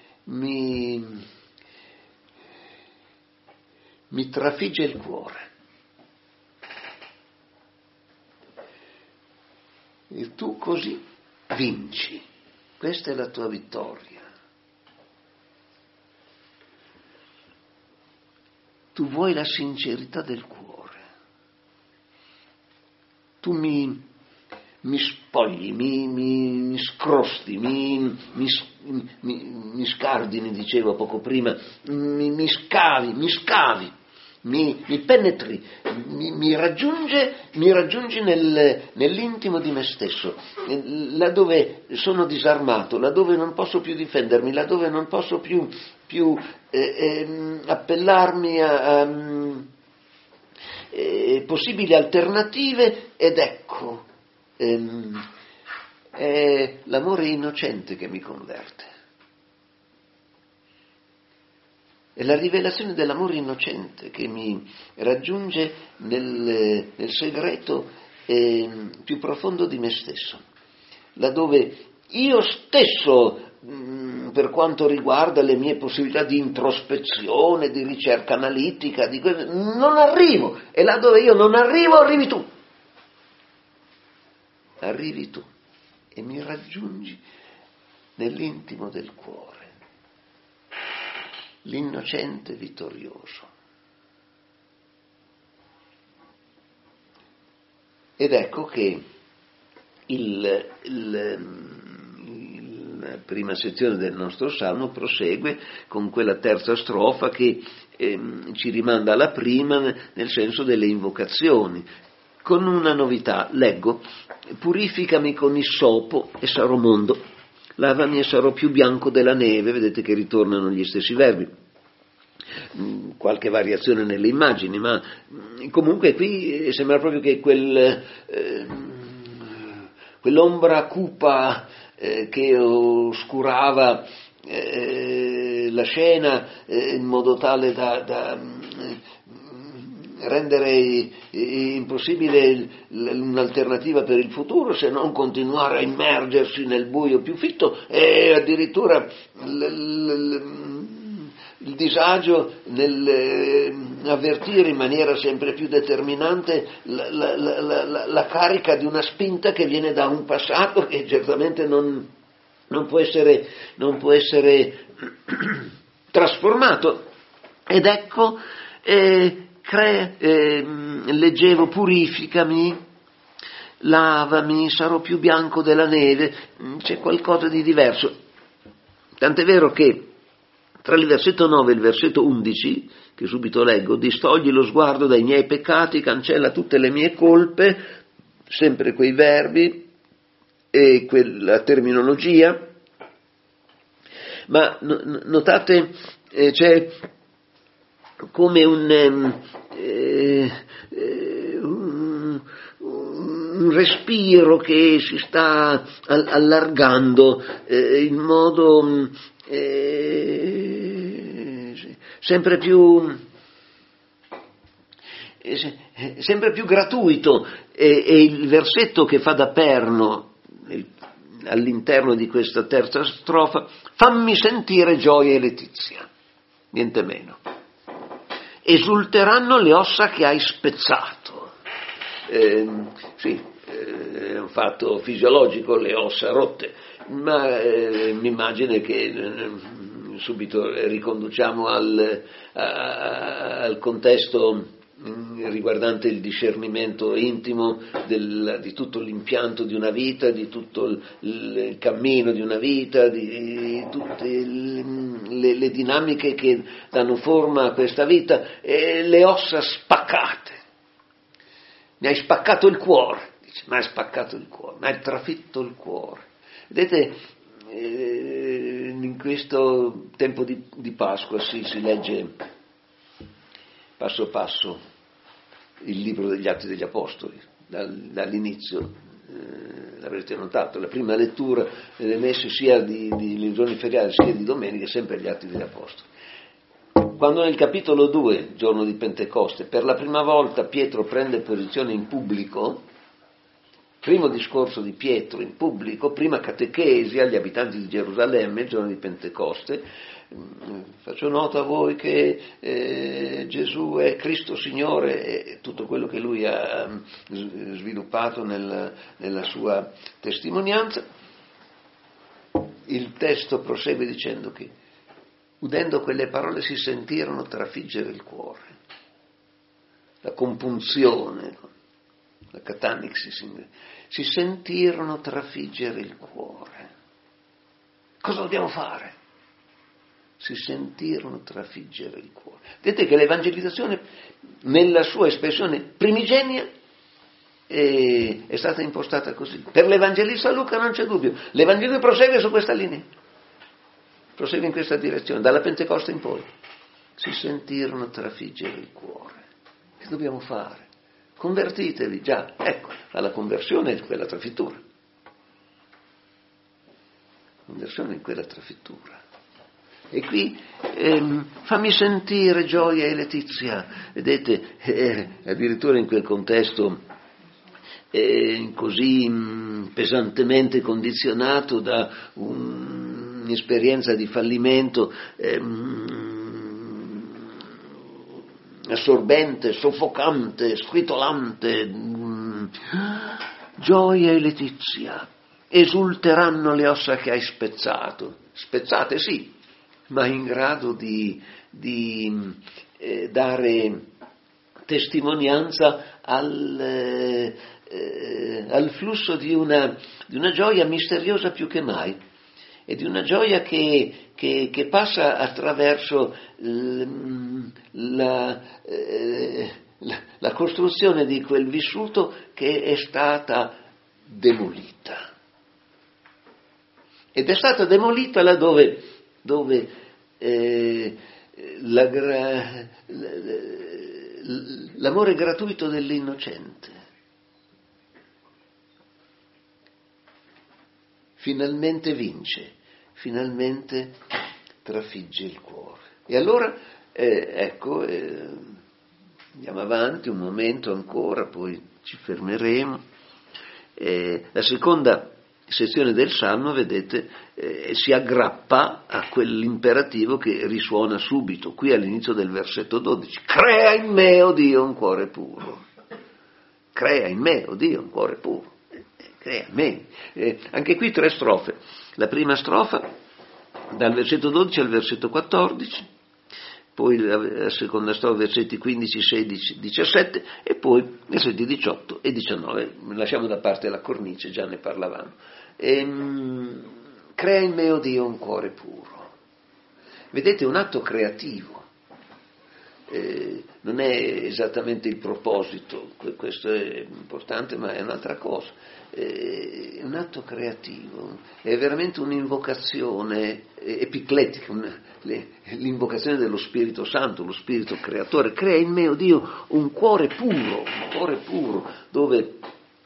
trafigge il cuore. E tu così vinci, questa è la tua vittoria. Tu vuoi la sincerità del cuore, tu mi spogli, mi scrosti, mi scardini, dicevo poco prima, mi scavi, mi penetri, mi raggiungi nell'intimo di me stesso, laddove sono disarmato, laddove non posso più difendermi, laddove non posso più appellarmi a possibili alternative, ed ecco, è l'amore innocente che mi converte. È la rivelazione dell'amore innocente che mi raggiunge nel segreto più profondo di me stesso, laddove io stesso, per quanto riguarda le mie possibilità di introspezione, di ricerca analitica, non arrivo, e là dove io non arrivo, arrivi tu. Arrivi tu e mi raggiungi nell'intimo del cuore. L'innocente vittorioso. Ed ecco che la prima sezione del nostro salmo prosegue con quella terza strofa che ci rimanda alla prima nel senso delle invocazioni, con una novità. Leggo: purificami con issopo e sarò mondo. Lavami e sarò più bianco della neve. Vedete che ritornano gli stessi verbi, qualche variazione nelle immagini, ma comunque qui sembra proprio che quell'ombra cupa che oscurava la scena in modo tale da rendere impossibile un'alternativa per il futuro, se non continuare a immergersi nel buio più fitto, e addirittura il disagio nell'avvertire in maniera sempre più determinante la carica di una spinta che viene da un passato che certamente non può essere trasformato. Ed ecco, leggevo: purificami, lavami, sarò più bianco della neve. C'è qualcosa di diverso, tant'è vero che tra il versetto 9 e il versetto 11, che subito leggo: distogli lo sguardo dai miei peccati, cancella tutte le mie colpe, sempre quei verbi e quella terminologia, ma notate c'è come un respiro che si sta allargando in modo sempre più gratuito, e il versetto che fa da perno all'interno di questa terza strofa: fammi sentire gioia e letizia, niente meno. Esulteranno le ossa che hai spezzato. Sì, è un fatto fisiologico, le ossa rotte, ma mi immagino che subito riconduciamo al contesto riguardante il discernimento intimo di tutto l'impianto di una vita, di tutto il cammino di una vita, di tutte le dinamiche che danno forma a questa vita, e le ossa spaccate. Mi hai spaccato il cuore, dice, mi hai spaccato il cuore, mi hai trafitto il cuore. Vedete, in questo tempo di Pasqua si legge passo passo il libro degli Atti degli Apostoli, dall'inizio, l'avrete notato, la prima lettura delle messe sia di giorni feriali sia di domenica, sempre gli Atti degli Apostoli. Quando nel capitolo 2, giorno di Pentecoste, per la prima volta Pietro prende posizione in pubblico, primo discorso di Pietro in pubblico, prima catechesi agli abitanti di Gerusalemme, il giorno di Pentecoste. Faccio nota a voi che Gesù è Cristo Signore e tutto quello che lui ha sviluppato nella sua testimonianza. Il testo prosegue dicendo che, udendo quelle parole, si sentirono trafiggere il cuore. La compunzione, la catanixis, si sentirono trafiggere il cuore. Cosa dobbiamo fare? Si sentirono trafiggere il cuore. Vedete che l'evangelizzazione, nella sua espressione primigenia, è stata impostata così. Per l'evangelista Luca non c'è dubbio, l'Evangelo prosegue su questa linea, prosegue in questa direzione, dalla Pentecoste in poi. Si sentirono trafiggere il cuore. Che dobbiamo fare? Convertitevi, già, ecco, alla conversione è quella trafittura. Conversione in quella trafittura. E qui fammi sentire gioia e letizia, vedete, addirittura in quel contesto così pesantemente condizionato da un'esperienza di fallimento assorbente, soffocante, squitolante, gioia e letizia, esulteranno le ossa che hai spezzato, spezzate sì, ma in grado di dare testimonianza al flusso di una gioia misteriosa più che mai, e di una gioia che passa attraverso la costruzione di quel vissuto che è stata demolita. Ed è stata demolita laddove l'amore gratuito dell'innocente finalmente vince, finalmente trafigge il cuore. E allora, andiamo avanti un momento ancora, poi ci fermeremo. La seconda sezione del Salmo, vedete, si aggrappa a quell'imperativo che risuona subito, qui all'inizio del versetto 12. Crea in me, o Dio, un cuore puro. Crea in me, o Dio, un cuore puro. Crea in me. Anche qui 3 strofe. La prima strofa, dal versetto 12 al versetto 14, poi la seconda strofa, versetti 15, 16, 17, e poi versetti 18 e 19. Lasciamo da parte la cornice, già ne parlavamo. Crea in me, o Dio, un cuore puro. Vedete, un atto creativo. Non è esattamente il proposito, questo è importante, ma è un'altra cosa. È un atto creativo, è veramente un'invocazione epicletica, l'invocazione dello Spirito Santo, lo Spirito Creatore. Crea in me, o Dio, un cuore puro, dove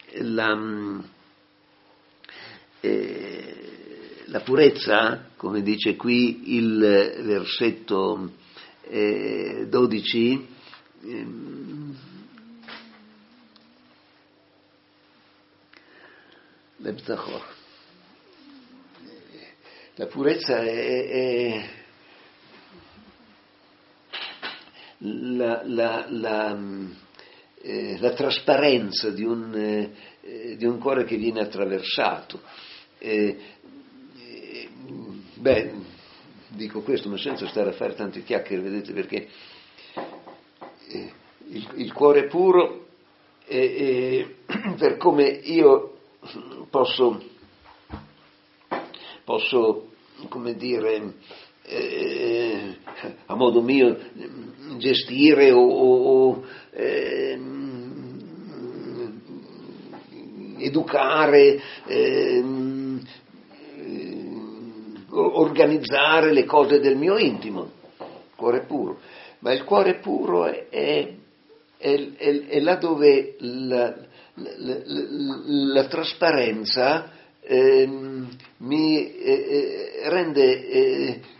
la purezza, come dice qui il versetto 12, la purezza è la trasparenza di un cuore che viene attraversato. Dico questo, ma senza stare a fare tante chiacchiere, vedete, perché il cuore puro, per come io posso, come dire, a modo mio, gestire o educare, organizzare le cose del mio intimo, cuore puro. Ma il cuore puro è là dove la trasparenza mi rende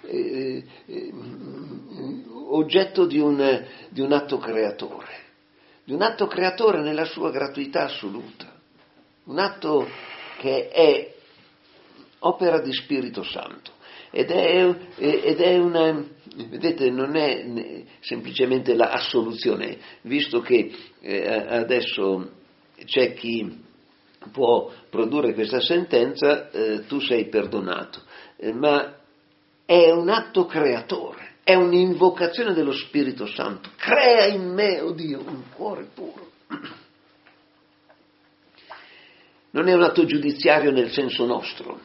oggetto di un atto creatore nella sua gratuità assoluta. un atto che è opera di Spirito Santo ed è una, vedete, non è semplicemente la assoluzione, visto che adesso c'è chi può produrre questa sentenza, tu sei perdonato, ma è un atto creatore, è un'invocazione dello Spirito Santo. Crea in me, oh Dio, un cuore puro. Non è un atto giudiziario nel senso nostro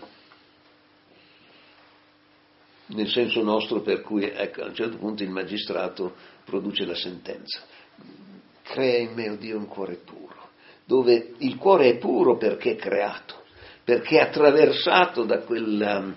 per cui, ecco, a un certo punto il magistrato produce la sentenza. Crea in me, oh Dio, un cuore puro, dove il cuore è puro perché è creato, perché è attraversato da quella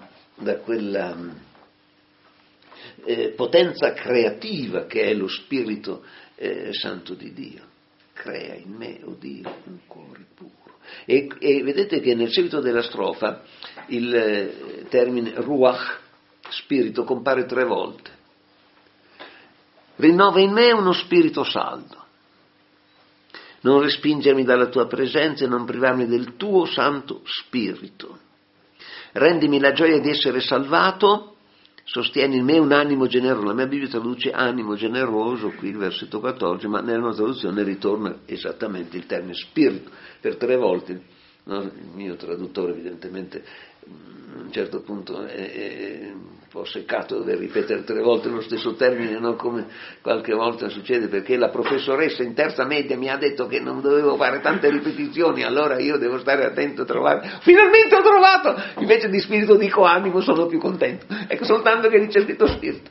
potenza creativa che è lo Spirito Santo di Dio. Crea in me, oh Dio, un cuore puro. E vedete che nel seguito della strofa il termine ruach, spirito, compare 3 volte. Rinnova in me uno spirito saldo. Non respingermi dalla tua presenza e non privarmi del tuo Santo Spirito. Rendimi la gioia di essere salvato. Sostieni in me un animo generoso. La mia Bibbia traduce animo generoso, qui il versetto 14, ma nella nuova traduzione ritorna esattamente il termine spirito per 3 volte. No? Il mio traduttore evidentemente a un certo punto è un po' seccato dover ripetere 3 volte lo stesso termine, non come qualche volta succede, perché la professoressa in terza media mi ha detto che non dovevo fare tante ripetizioni, allora io devo stare attento a trovare. Finalmente ho trovato! Invece di spirito dico animo, sono più contento. Ecco, soltanto che c'è scritto spirito.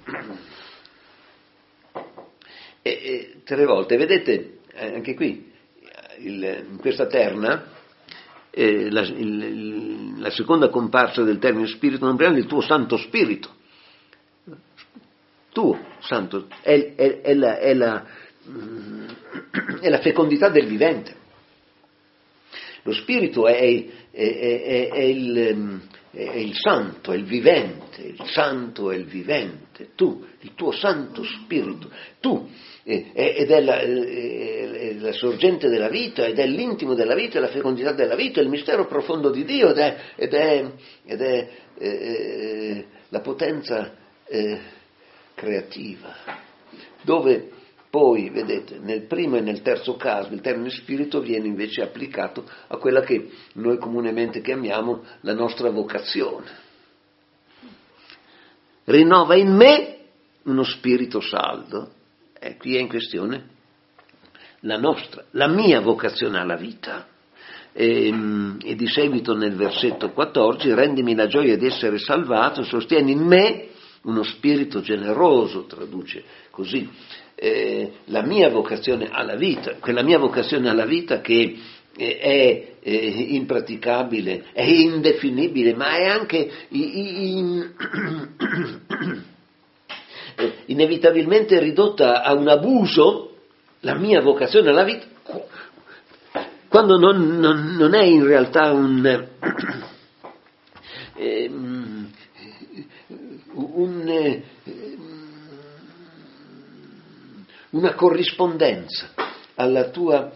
3 volte, vedete, anche qui, in questa terna, la seconda comparsa del termine spirito non prende il tuo Santo Spirito, tuo Santo, è la fecondità del vivente. Lo Spirito è il Santo, è il vivente, il Santo è il vivente, tu, il tuo Santo Spirito, tu, ed è la sorgente della vita, ed è l'intimo della vita, è la fecondità della vita, è il mistero profondo di Dio, ed è la potenza creativa, dove poi, vedete, nel primo e nel terzo caso il termine spirito viene invece applicato a quella che noi comunemente chiamiamo la nostra vocazione. Rinnova in me uno spirito saldo. Qui è in questione la mia vocazione alla vita. E di seguito nel versetto 14, rendimi la gioia di essere salvato, sostieni in me uno spirito generoso, traduce così, la mia vocazione alla vita, quella mia vocazione alla vita che è impraticabile, è indefinibile, ma è anche inevitabilmente ridotta a un abuso, la mia vocazione alla vita, quando non è in realtà una corrispondenza alla tua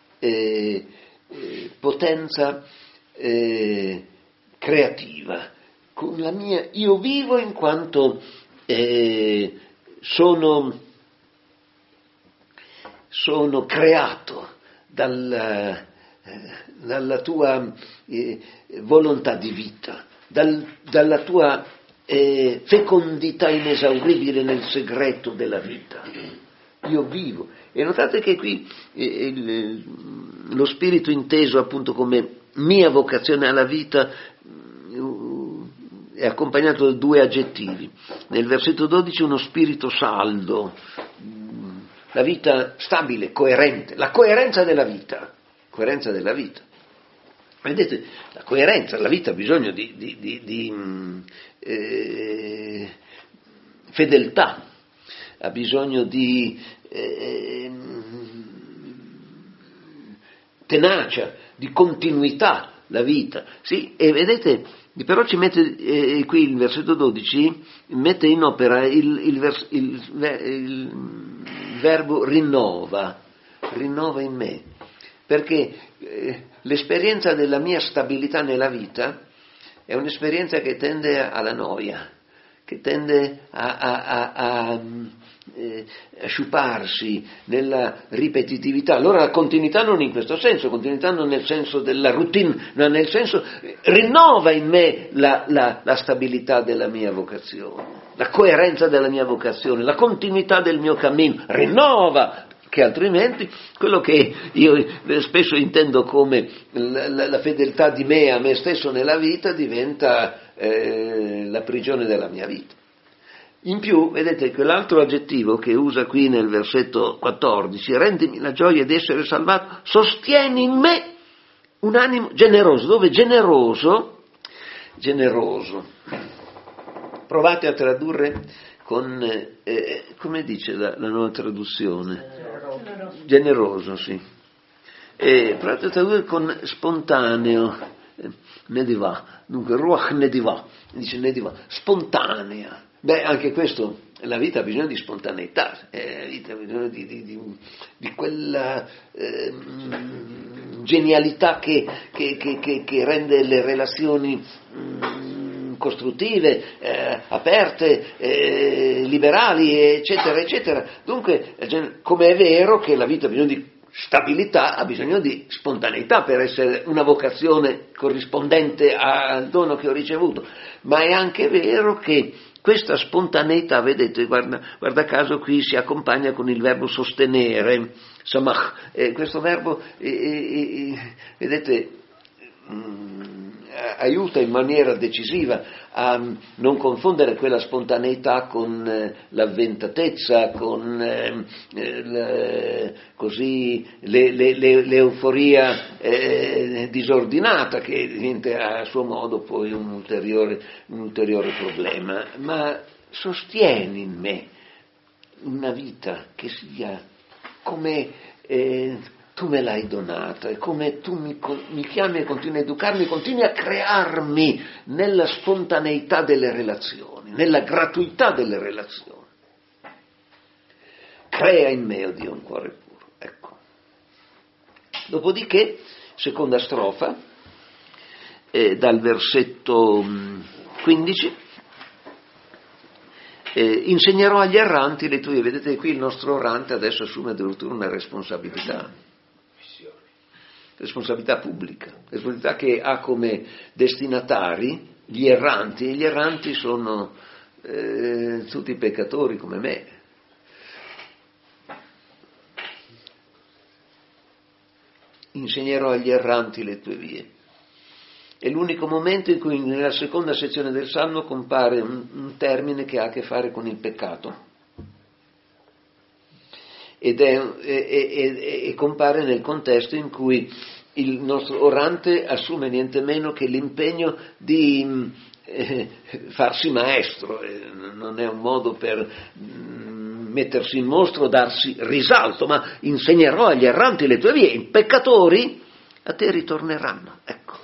potenza creativa. Con la mia, io vivo in quanto sono creato dalla tua volontà di vita, dalla tua fecondità inesauribile nel segreto della vita. Io vivo. E notate che qui lo spirito inteso appunto come mia vocazione alla vita è accompagnato da 2 aggettivi. Nel versetto 12 uno spirito saldo, la vita stabile, coerente, la coerenza della vita. Vedete, la coerenza, la vita ha bisogno di fedeltà, ha bisogno di tenacia, di continuità, la vita. Sì, e vedete, però ci mette qui il versetto 12, mette in opera il verbo rinnova in me. perché l'esperienza della mia stabilità nella vita è un'esperienza che tende alla noia, che tende a sciuparsi nella ripetitività. Allora la continuità non in questo senso, continuità non nel senso della routine, ma nel senso rinnova in me la stabilità della mia vocazione, la coerenza della mia vocazione, la continuità del mio cammino, rinnova, che altrimenti quello che io spesso intendo come la fedeltà di me a me stesso nella vita diventa la prigione della mia vita. In più, vedete, quell'altro aggettivo che usa qui nel versetto 14, rendimi la gioia di essere salvato, sostieni in me un animo generoso. Dove generoso? Generoso. Provate a tradurre con, come dice la nuova traduzione? Generoso, sì. Provate a tradurre con spontaneo, nediva, dunque ruach nediva, dice nediva, spontanea. Beh, anche questo, la vita ha bisogno di spontaneità, la vita ha bisogno di quella genialità che rende le relazioni costruttive, aperte, liberali, eccetera, eccetera. Dunque, come è vero che la vita ha bisogno di stabilità, ha bisogno di spontaneità per essere una vocazione corrispondente al dono che ho ricevuto, ma è anche vero che questa spontaneità, vedete, guarda caso qui si accompagna con il verbo sostenere, samach, questo verbo, vedete, aiuta in maniera decisiva a non confondere quella spontaneità con l'avventatezza, con così l'euforia disordinata, che diventa a suo modo poi un ulteriore problema. Ma sostieni in me una vita che sia come tu me l'hai donata, e come tu mi chiami e continui a educarmi, continui a crearmi nella spontaneità delle relazioni, nella gratuità delle relazioni. Crea in me, oh Dio, un cuore puro. Ecco. Dopodiché, seconda strofa, dal versetto 15, insegnerò agli erranti le tue, vedete qui il nostro errante adesso assume addirittura una responsabilità pubblica, responsabilità che ha come destinatari gli erranti, e gli erranti sono tutti peccatori come me. Insegnerò agli erranti le tue vie. È l'unico momento in cui nella seconda sezione del Salmo compare un termine che ha a che fare con il peccato. E compare nel contesto in cui il nostro orante assume niente meno che l'impegno di farsi maestro, non è un modo per mettersi in mostro, darsi risalto, ma insegnerò agli erranti le tue vie, i peccatori a te ritorneranno, ecco.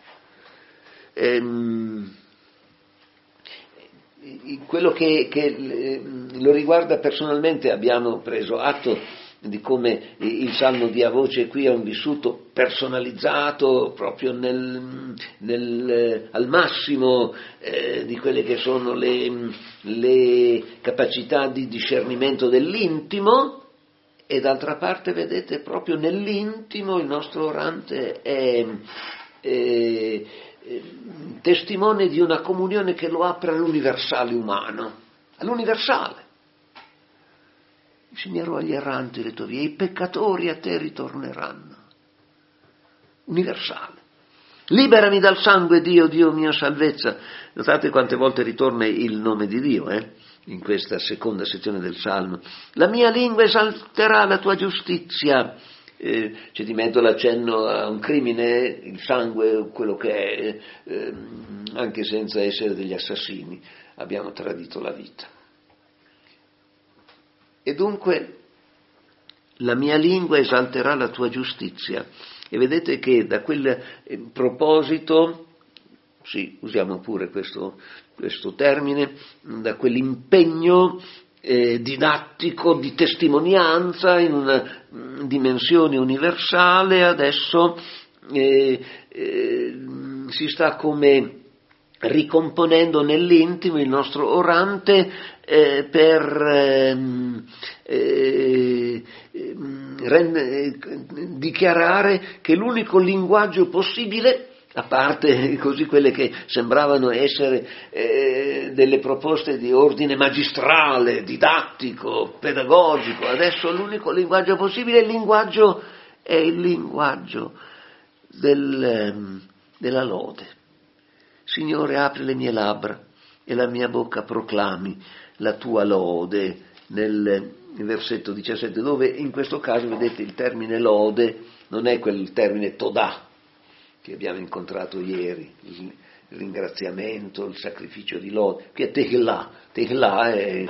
Quello che lo riguarda personalmente, abbiamo preso atto di come il Salmo dia voce qui a un vissuto personalizzato proprio al massimo di quelle che sono le capacità di discernimento dell'intimo, e d'altra parte vedete proprio nell'intimo il nostro orante è testimone di una comunione che lo apre all'universale umano, all'universale. Insegnerò agli erranti le tue vie, i peccatori a te ritorneranno. Universale. Liberami dal sangue, Dio, Dio mio salvezza. Notate quante volte ritorna il nome di Dio, in questa seconda sezione del Salmo. La mia lingua esalterà la tua giustizia. C'è di mezzo l'accenno a un crimine, il sangue, quello che è, anche senza essere degli assassini, abbiamo tradito la vita. E dunque la mia lingua esalterà la tua giustizia. E vedete che da quel proposito, sì, usiamo pure questo termine, da quell'impegno didattico, di testimonianza in una dimensione universale, adesso si sta come ricomponendo nell'intimo il nostro orante per dichiarare che l'unico linguaggio possibile, a parte così quelle che sembravano essere delle proposte di ordine magistrale, didattico, pedagogico, adesso l'unico linguaggio possibile è il linguaggio della lode. Signore, apri le mie labbra e la mia bocca proclami la tua lode, nel versetto 17, dove in questo caso, vedete, il termine lode non è quel termine todà che abbiamo incontrato ieri, il ringraziamento, il sacrificio di lode. Qui è tehillah. Tehillah è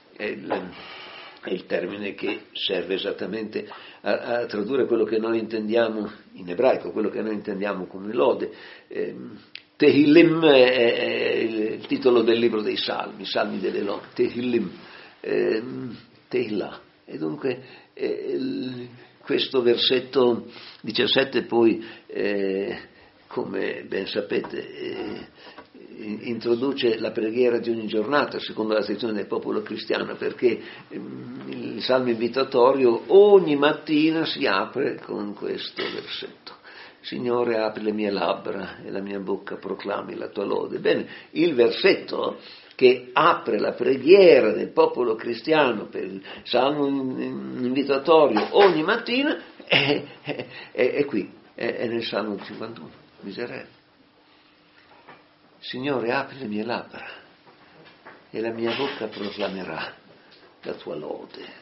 il termine che serve esattamente a tradurre quello che noi intendiamo in ebraico, quello che noi intendiamo come lode. Tehillim è il titolo del libro dei Salmi, Salmi delle lodi, Tehillim, Tehillah. E dunque questo versetto 17 poi, come ben sapete, introduce la preghiera di ogni giornata secondo la tradizione del popolo cristiano, perché il salmo invitatorio ogni mattina si apre con questo versetto. Signore, apri le mie labbra e la mia bocca proclami la tua lode. Bene, il versetto che apre la preghiera del popolo cristiano per il salmo invitatorio ogni mattina è qui, è nel salmo 51, miserere. Signore, apri le mie labbra e la mia bocca proclamerà la tua lode.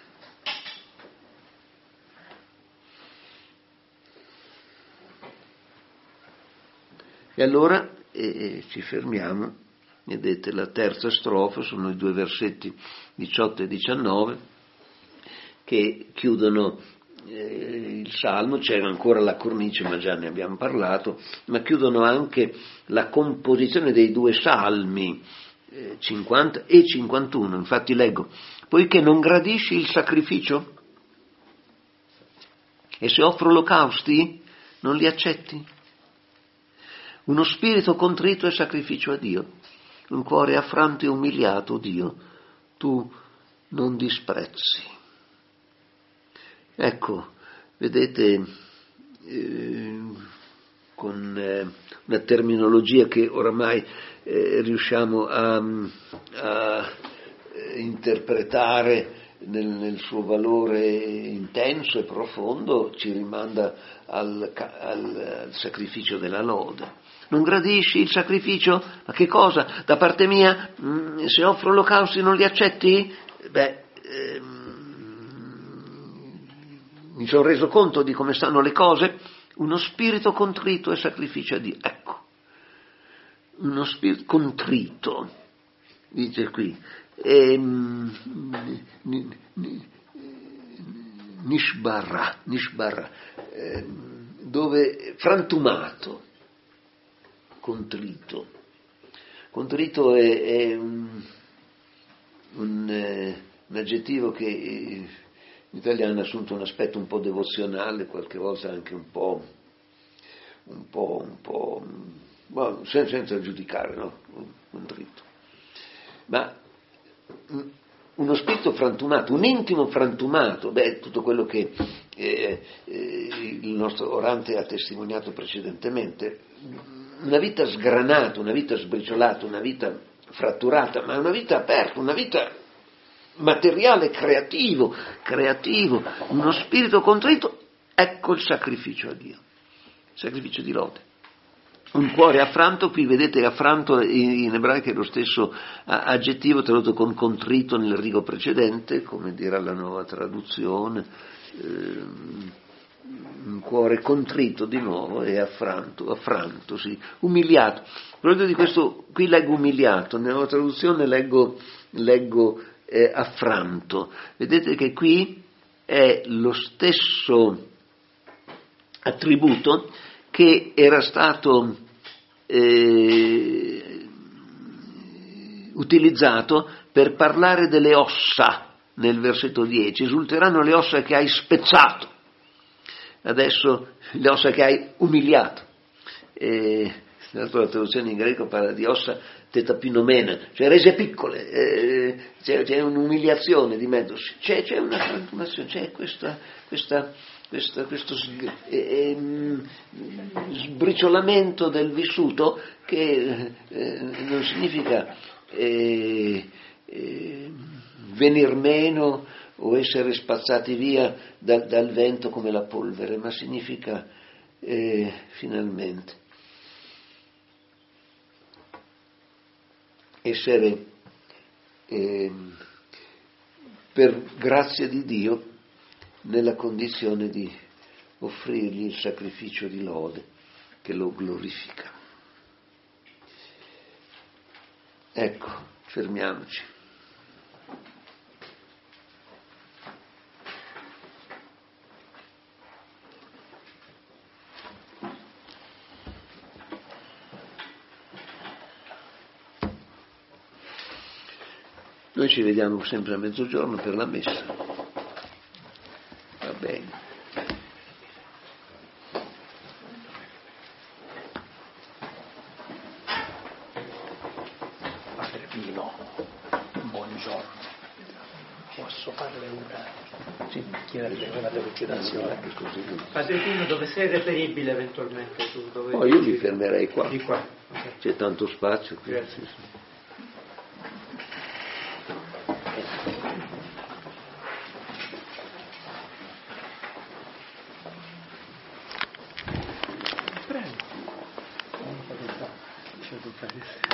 E allora ci fermiamo, vedete la terza strofa, sono i due versetti 18 e 19 che chiudono il salmo. C'era ancora la cornice, ma già ne abbiamo parlato, ma chiudono anche la composizione dei due salmi 50 e 51. Infatti leggo: poiché non gradisci il sacrificio e se offro olocausti non li accetti. Uno spirito contrito è sacrificio a Dio, un cuore affranto e umiliato, Dio, tu non disprezzi. Ecco, vedete, con una terminologia che oramai riusciamo a interpretare nel suo valore intenso e profondo, ci rimanda al sacrificio della lode. Non gradisci il sacrificio? Ma che cosa? Da parte mia, se offro olocausti non li accetti? Mi sono reso conto di come stanno le cose. Uno spirito contrito è sacrificio a Dio. Ecco, uno spirito contrito, dice qui, nishbarra, dove frantumato, contrito. Contrito è un aggettivo che in italiano ha assunto un aspetto un po' devozionale, qualche volta anche un po' senza giudicare, no? Contrito. Ma uno spirito frantumato, un intimo frantumato, tutto quello che il nostro orante ha testimoniato precedentemente, una vita sgranata, una vita sbriciolata, una vita fratturata, ma una vita aperta, una vita materiale, creativo, uno spirito contrito, ecco il sacrificio a Dio, sacrificio di lode. Un cuore affranto, qui vedete affranto in ebraico è lo stesso aggettivo tradotto con contrito nel rigo precedente, come dirà la nuova traduzione, un cuore contrito di nuovo e affranto, sì, umiliato. Proprio di questo, qui leggo umiliato, nella nuova traduzione leggo affranto. Vedete che qui è lo stesso attributo che era stato utilizzato per parlare delle ossa nel versetto 10, esulteranno le ossa che hai spezzato, adesso le ossa che hai umiliato. La traduzione in greco parla di ossa tetapinomena, cioè rese piccole, c'è un'umiliazione di mezzo, c'è una frantumazione, c'è questo sbriciolamento del vissuto che non significa venir meno o essere spazzati via dal vento come la polvere, ma significa finalmente essere per grazia di Dio nella condizione di offrirgli il sacrificio di lode che lo glorifica. Ecco, fermiamoci. Noi ci vediamo sempre a mezzogiorno per la messa. Va bene. Padre Pino, buongiorno. Posso farle una? Sì. Chiederle una delucidazione. Padre Pino, dove sei reperibile eventualmente? Io mi fermerei qua. Di qua. Okay. C'è tanto spazio qui. Grazie.